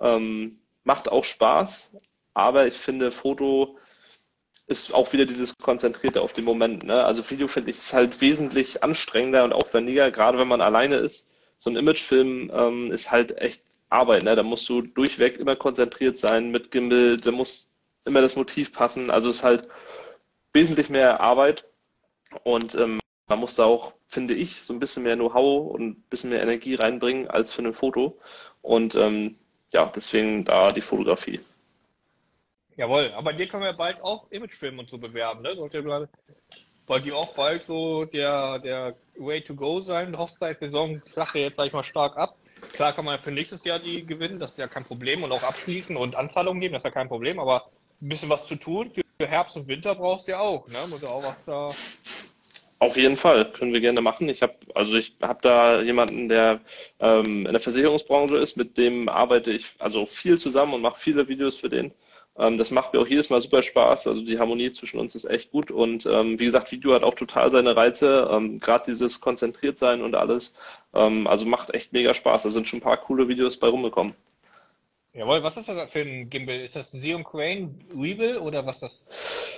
Macht auch Spaß, aber ich finde, Foto ist auch wieder dieses Konzentrierte auf den Moment. Ne? Also Video finde ich ist halt wesentlich anstrengender und aufwendiger, gerade wenn man alleine ist. So ein Imagefilm ist halt echt Arbeit. Ne? Da musst du durchweg immer konzentriert sein mit Gimbal, da muss immer das Motiv passen. Also es ist halt wesentlich mehr Arbeit und man muss da auch, finde ich, so ein bisschen mehr Know-how und ein bisschen mehr Energie reinbringen als für ein Foto. Und ja, deswegen da die Fotografie. Jawohl, aber dir können wir bald auch Imagefilm und so bewerben, ne? Sollte ja bei dir auch bald so der Way to go sein. Hochzeitssaison flacht ja jetzt, sag ich mal, stark ab. Klar kann man für nächstes Jahr die gewinnen, das ist ja kein Problem und auch abschließen und Anzahlungen geben, das ist ja kein Problem, aber ein bisschen was zu tun für Herbst und Winter brauchst du ja auch, ne? Muss ja auch was da. Auf jeden Fall, können wir gerne machen. Ich hab da jemanden, der in der Versicherungsbranche ist, mit dem arbeite ich also viel zusammen und mache viele Videos für den. Das macht mir auch jedes Mal super Spaß. Also die Harmonie zwischen uns ist echt gut. Und wie gesagt, Video hat auch total seine Reize. Gerade dieses Konzentriertsein und alles. Also macht echt mega Spaß. Da sind schon ein paar coole Videos bei rumgekommen. Jawohl, was ist das für ein Gimbal? Ist das Xeon Crane Rebel oder was ist das?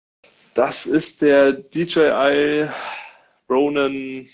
Das ist der DJI Ronin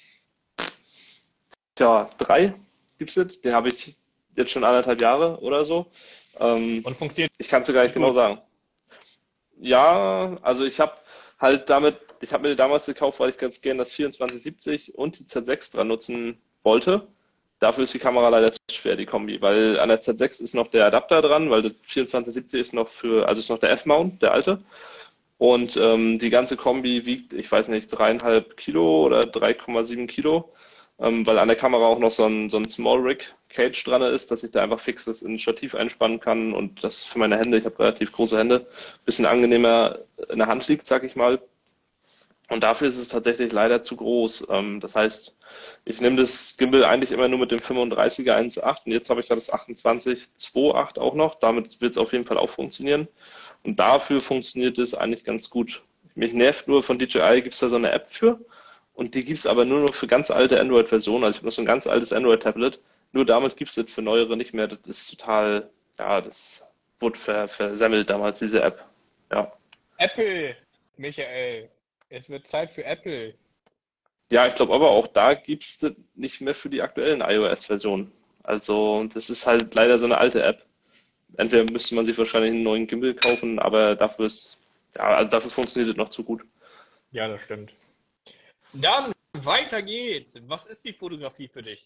3 gibt's jetzt. Den habe ich jetzt schon 1,5 Jahre oder so. Und funktioniert Ich kann es dir gar nicht genau gut. sagen. Ja, also ich habe mir den damals gekauft, weil ich ganz gerne das 2470 und die Z6 dran nutzen wollte. Dafür ist die Kamera leider zu schwer, die Kombi, weil an der Z6 ist noch der Adapter dran, weil das 2470 ist noch ist noch der F-Mount, der alte. Und die ganze Kombi wiegt, ich weiß nicht, 3,5 Kilo oder 3,7 Kilo, weil an der Kamera auch noch so ein Small Rig Cage dran ist, dass ich da einfach fix das ins Stativ einspannen kann und das für meine Hände, ich habe relativ große Hände, ein bisschen angenehmer in der Hand liegt, sag ich mal. Und dafür ist es tatsächlich leider zu groß. Das heißt, ich nehme das Gimbal eigentlich immer nur mit dem 35er 1.8 und jetzt habe ich ja das 28-2.8 auch noch. Damit wird es auf jeden Fall auch funktionieren. Und dafür funktioniert es eigentlich ganz gut. Mich nervt nur, von DJI gibt es da so eine App für und die gibt es aber nur noch für ganz alte Android-Versionen. Also ich habe noch so ein ganz altes Android-Tablet. Nur damit gibt es das für neuere nicht mehr. Das ist total, ja, das wurde versemmelt damals, diese App. Ja. Apple, Michael. Es wird Zeit für Apple. Ja, ich glaube aber auch da gibt es das nicht mehr für die aktuellen iOS-Versionen. Also das ist halt leider so eine alte App. Entweder müsste man sich wahrscheinlich einen neuen Gimbal kaufen, aber dafür ist, ja, also dafür funktioniert es noch zu gut. Ja, das stimmt. Dann, weiter geht's. Was ist die Fotografie für dich?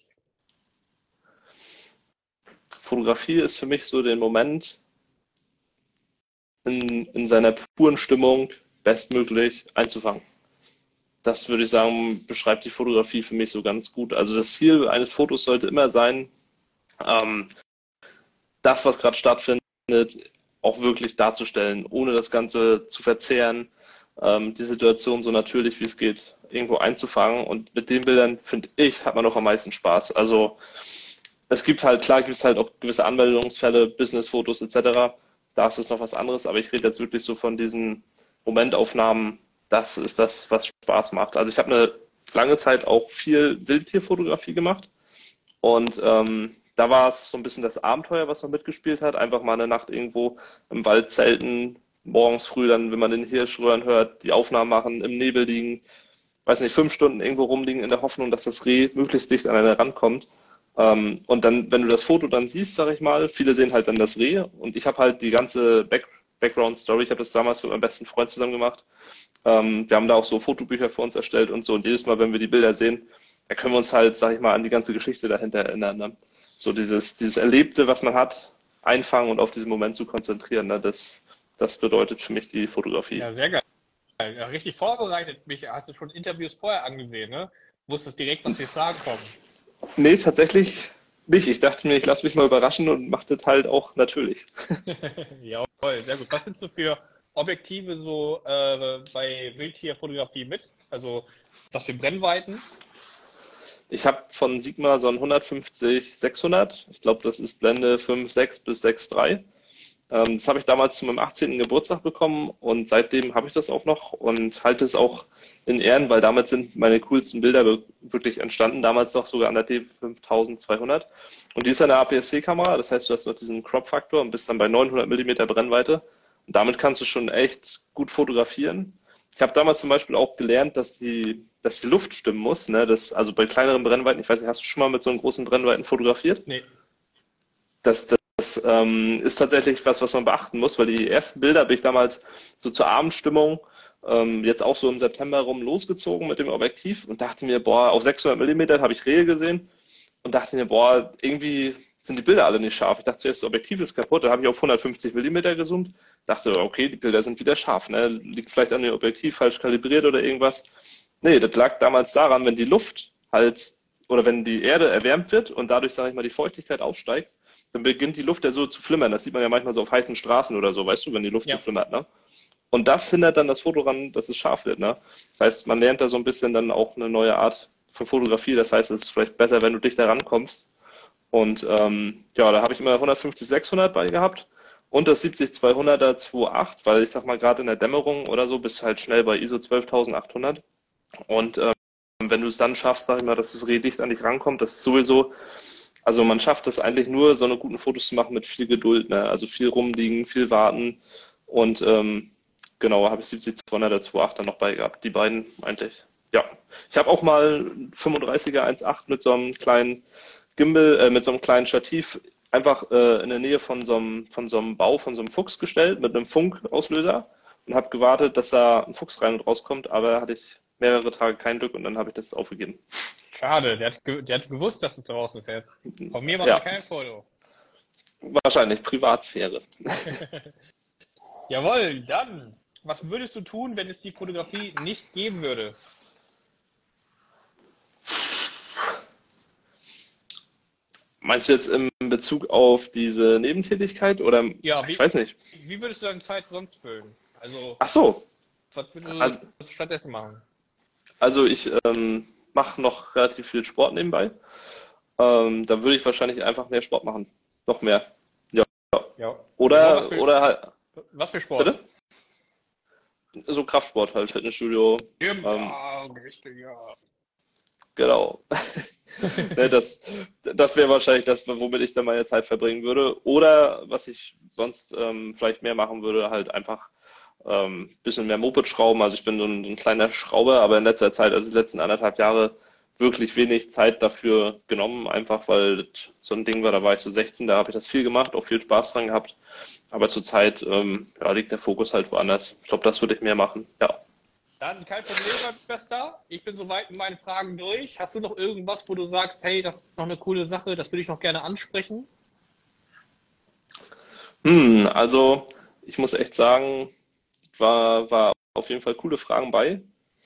Fotografie ist für mich so den Moment in seiner puren Stimmung bestmöglich einzufangen. Das würde ich sagen, beschreibt die Fotografie für mich so ganz gut. Also das Ziel eines Fotos sollte immer sein, ähm, das, was gerade stattfindet, auch wirklich darzustellen, ohne das Ganze zu verzehren, die Situation so natürlich wie es geht irgendwo einzufangen. Und mit den Bildern, finde ich, hat man auch am meisten Spaß. Also es gibt halt, klar gibt es halt auch gewisse Anmeldungsfälle, Businessfotos etc. Da ist es noch was anderes, aber ich rede jetzt wirklich so von diesen Momentaufnahmen. Das ist das, was Spaß macht. Also ich habe eine lange Zeit auch viel Wildtierfotografie gemacht und da war es so ein bisschen das Abenteuer, was man mitgespielt hat. Einfach mal eine Nacht irgendwo im Wald zelten, morgens früh dann, wenn man den Hirsch röhren hört, die Aufnahmen machen, im Nebel liegen, weiß nicht, 5 Stunden irgendwo rumliegen in der Hoffnung, dass das Reh möglichst dicht an einen rankommt. Und dann, wenn du das Foto dann siehst, sag ich mal, viele sehen halt dann das Reh und ich habe halt die ganze Background-Story, ich habe das damals mit meinem besten Freund zusammen gemacht. Wir haben da auch so Fotobücher für uns erstellt und so und jedes Mal, wenn wir die Bilder sehen, da können wir uns halt, sag ich mal, an die ganze Geschichte dahinter erinnern. Ne? So dieses Erlebte, was man hat, einfangen und auf diesen Moment zu konzentrieren, ne? Das bedeutet für mich die Fotografie. Ja, sehr geil. Ja, richtig vorbereitet. Mich hast du schon Interviews vorher angesehen, ne? Wusstest direkt, was für Fragen kommen. Nee, tatsächlich nicht. Ich dachte mir, ich lasse mich mal überraschen und mache das halt auch natürlich. Jawohl, sehr gut. Was nimmst du für Objektive so bei Wildtierfotografie mit? Also was für Brennweiten? Ich habe von Sigma so ein 150-600. Ich glaube, das ist Blende 5,6 bis 6,3. Das habe ich damals zu meinem 18. Geburtstag bekommen und seitdem habe ich das auch noch und halte es auch in Ehren, weil damit sind meine coolsten Bilder wirklich entstanden. Damals noch sogar an der D5200. Und die ist eine APS-C-Kamera, das heißt, du hast noch diesen Crop-Faktor und bist dann bei 900 mm Brennweite. Und damit kannst du schon echt gut fotografieren. Ich habe damals zum Beispiel auch gelernt, dass die Luft stimmen muss. Ne? Also bei kleineren Brennweiten, ich weiß nicht, hast du schon mal mit so einem großen Brennweiten fotografiert? Nee. Das ist tatsächlich was man beachten muss, weil die ersten Bilder bin ich damals so zur Abendstimmung jetzt auch so im September rum losgezogen mit dem Objektiv und dachte mir, boah, auf 600 mm habe ich Rehe gesehen und dachte mir, boah, irgendwie sind die Bilder alle nicht scharf. Ich dachte zuerst, das Objektiv ist kaputt, dann habe ich auf 150 mm gezoomt, dachte, okay, die Bilder sind wieder scharf, ne? Liegt vielleicht an dem Objektiv falsch kalibriert oder irgendwas. Nee, das lag damals daran, wenn die Luft halt oder wenn die Erde erwärmt wird und dadurch, sage ich mal, die Feuchtigkeit aufsteigt, dann beginnt die Luft ja so zu flimmern. Das sieht man ja manchmal so auf heißen Straßen oder so, weißt du, wenn die Luft so flimmert, ne? Und das hindert dann das Foto daran, dass es scharf wird, ne? Das heißt, man lernt da so ein bisschen dann auch eine neue Art von Fotografie. Das heißt, es ist vielleicht besser, wenn du dichter rankommst. Und ja, da habe ich immer 150-600 bei gehabt und das 70-200er 2.8, weil ich sag mal, gerade in der Dämmerung oder so bist du halt schnell bei ISO 12.800. Und wenn du es dann schaffst, sag ich mal, dass das Reh dicht an dich rankommt, das ist sowieso. Also man schafft es eigentlich nur, so eine guten Fotos zu machen mit viel Geduld, ne? Also viel rumliegen, viel warten und genau, habe ich 70-200er 2.8 dann noch bei gehabt. Die beiden eigentlich, ja. Ich habe auch mal 35er 1.8 mit so einem kleinen Gimbal, mit so einem kleinen Stativ einfach in der Nähe von so einem Bau, von so einem Fuchs gestellt mit einem Funkauslöser und habe gewartet, dass da ein Fuchs rein und rauskommt, aber hatte ich mehrere Tage kein Glück und dann habe ich das aufgegeben. Schade, der hat gewusst, dass es draußen ist. Von mir macht Ja. er kein Foto. Wahrscheinlich Privatsphäre. Jawohl, dann, was würdest du tun, wenn es die Fotografie nicht geben würde? Meinst du jetzt in Bezug auf diese Nebentätigkeit oder Ja, ich weiß nicht. wie würdest du deine Zeit sonst füllen? Also, Ach so, was würdest du also stattdessen machen? Also ich mache noch relativ viel Sport nebenbei. Da würde ich wahrscheinlich einfach mehr Sport machen. Noch mehr. Ja. Ja. Oder halt, Was für Sport? bitte? So Kraftsport halt, Fitnessstudio. Gym, Ähm, richtig, ja. genau. Ne, das wäre wahrscheinlich das, womit ich dann meine Zeit verbringen würde. Oder was ich sonst vielleicht mehr machen würde, halt einfach bisschen mehr Moped schrauben. Also ich bin so ein kleiner Schrauber, aber in letzter Zeit, also die letzten 1,5 Jahre, wirklich wenig Zeit dafür genommen, einfach weil das so ein Ding war, da war ich so 16, da habe ich das viel gemacht, auch viel Spaß dran gehabt. Aber zurzeit ja, liegt der Fokus halt woanders. Ich glaube, das würde ich mehr machen. Ja. Dann kein Problem, mein Bester. Ich bin soweit mit meinen Fragen durch. Hast du noch irgendwas, wo du sagst, hey, das ist noch eine coole Sache, das würde ich noch gerne ansprechen? Also ich muss echt sagen, war auf jeden Fall coole Fragen bei.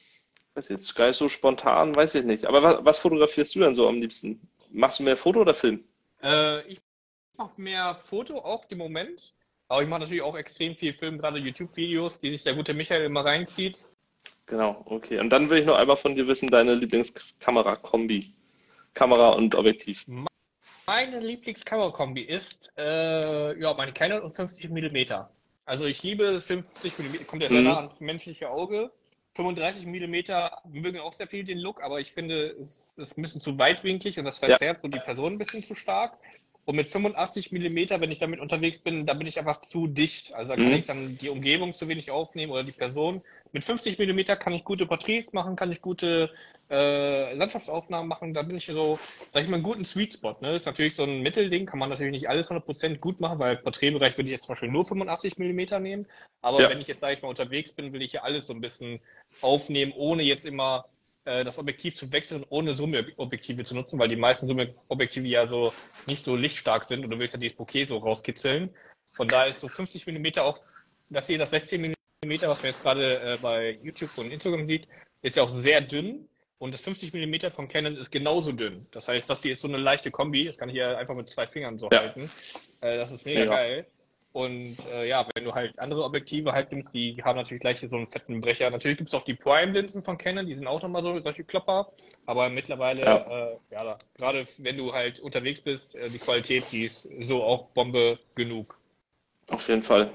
Weiß jetzt gar nicht so spontan, weiß ich nicht. Aber was fotografierst du denn so am liebsten? Machst du mehr Foto oder Film? Ich mache mehr Foto auch im Moment. Aber ich mache natürlich auch extrem viel Film, gerade YouTube-Videos, die sich der gute Michael immer reinzieht. Genau, okay. Und dann will ich noch einmal von dir wissen, deine Lieblingskamera-Kombi. Kamera und Objektiv. Meine Lieblingskamerakombi ist ja, meine Canon und 50 Millimeter. Also ich liebe 50 Millimeter, kommt ja sehr nah Mhm. ans menschliche Auge. 35 Millimeter mögen auch sehr viel den Look, aber ich finde, es ist ein bisschen zu weitwinklig und das Ja, verzerrt so die Person ein bisschen zu stark. Und mit 85 Millimeter, wenn ich damit unterwegs bin, da bin ich einfach zu dicht. Also da kann mhm. ich dann die Umgebung zu wenig aufnehmen oder die Person. Mit 50 Millimeter kann ich gute Porträts machen, kann ich gute Landschaftsaufnahmen machen. Da bin ich so, sag ich mal, einen guten Sweet Spot. Ne? Das ist natürlich so ein Mittelding, kann man natürlich nicht alles 100% gut machen, weil im Porträtbereich würde ich jetzt zum Beispiel nur 85 Millimeter nehmen. Aber Ja, wenn ich jetzt, sage ich mal, unterwegs bin, will ich ja alles so ein bisschen aufnehmen, ohne jetzt immer das Objektiv zu wechseln, ohne Zoom-Objektive zu nutzen, weil die meisten Zoom-Objektive ja so nicht so lichtstark sind und du willst ja dieses Bokeh so rauskitzeln. Von daher ist so 50 Millimeter auch, dass hier das 16 Millimeter, was man jetzt gerade bei YouTube und Instagram sieht, ist ja auch sehr dünn. Und das 50 Millimeter von Canon ist genauso dünn. Das heißt, das hier ist so eine leichte Kombi. Das kann ich ja einfach mit 2 Fingern so ja, halten. Das ist mega mega. geil. Und ja, wenn du halt andere Objektive halt nimmst, die haben natürlich gleich so einen fetten Brecher. Natürlich gibt es auch die Prime-Linsen von Canon, die sind auch nochmal so solche Klopper. Aber mittlerweile, Ja, ja, gerade wenn du halt unterwegs bist, die Qualität, die ist so auch Bombe genug. auf jeden Fall.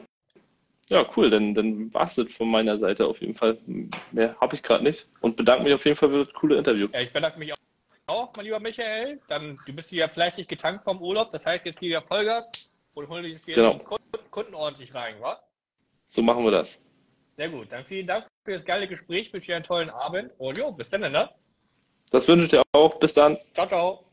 Ja, cool. Dann war's das von meiner Seite auf jeden Fall. Mehr habe ich gerade nicht. Und bedanke mich auf jeden Fall für das coole Interview. Ja, ich bedanke mich auch, mein lieber Michael. Dann, du bist hier fleißig getankt vom Urlaub. Das heißt, jetzt wieder Vollgas und hol dich jetzt wieder Genau, die Kunden ordentlich rein, wa? so machen wir das. Sehr gut. Dann vielen Dank für das geile Gespräch. Ich wünsche dir einen tollen Abend. Und jo, bis dann, ne? Das wünsche ich dir auch. Bis dann. Ciao, ciao.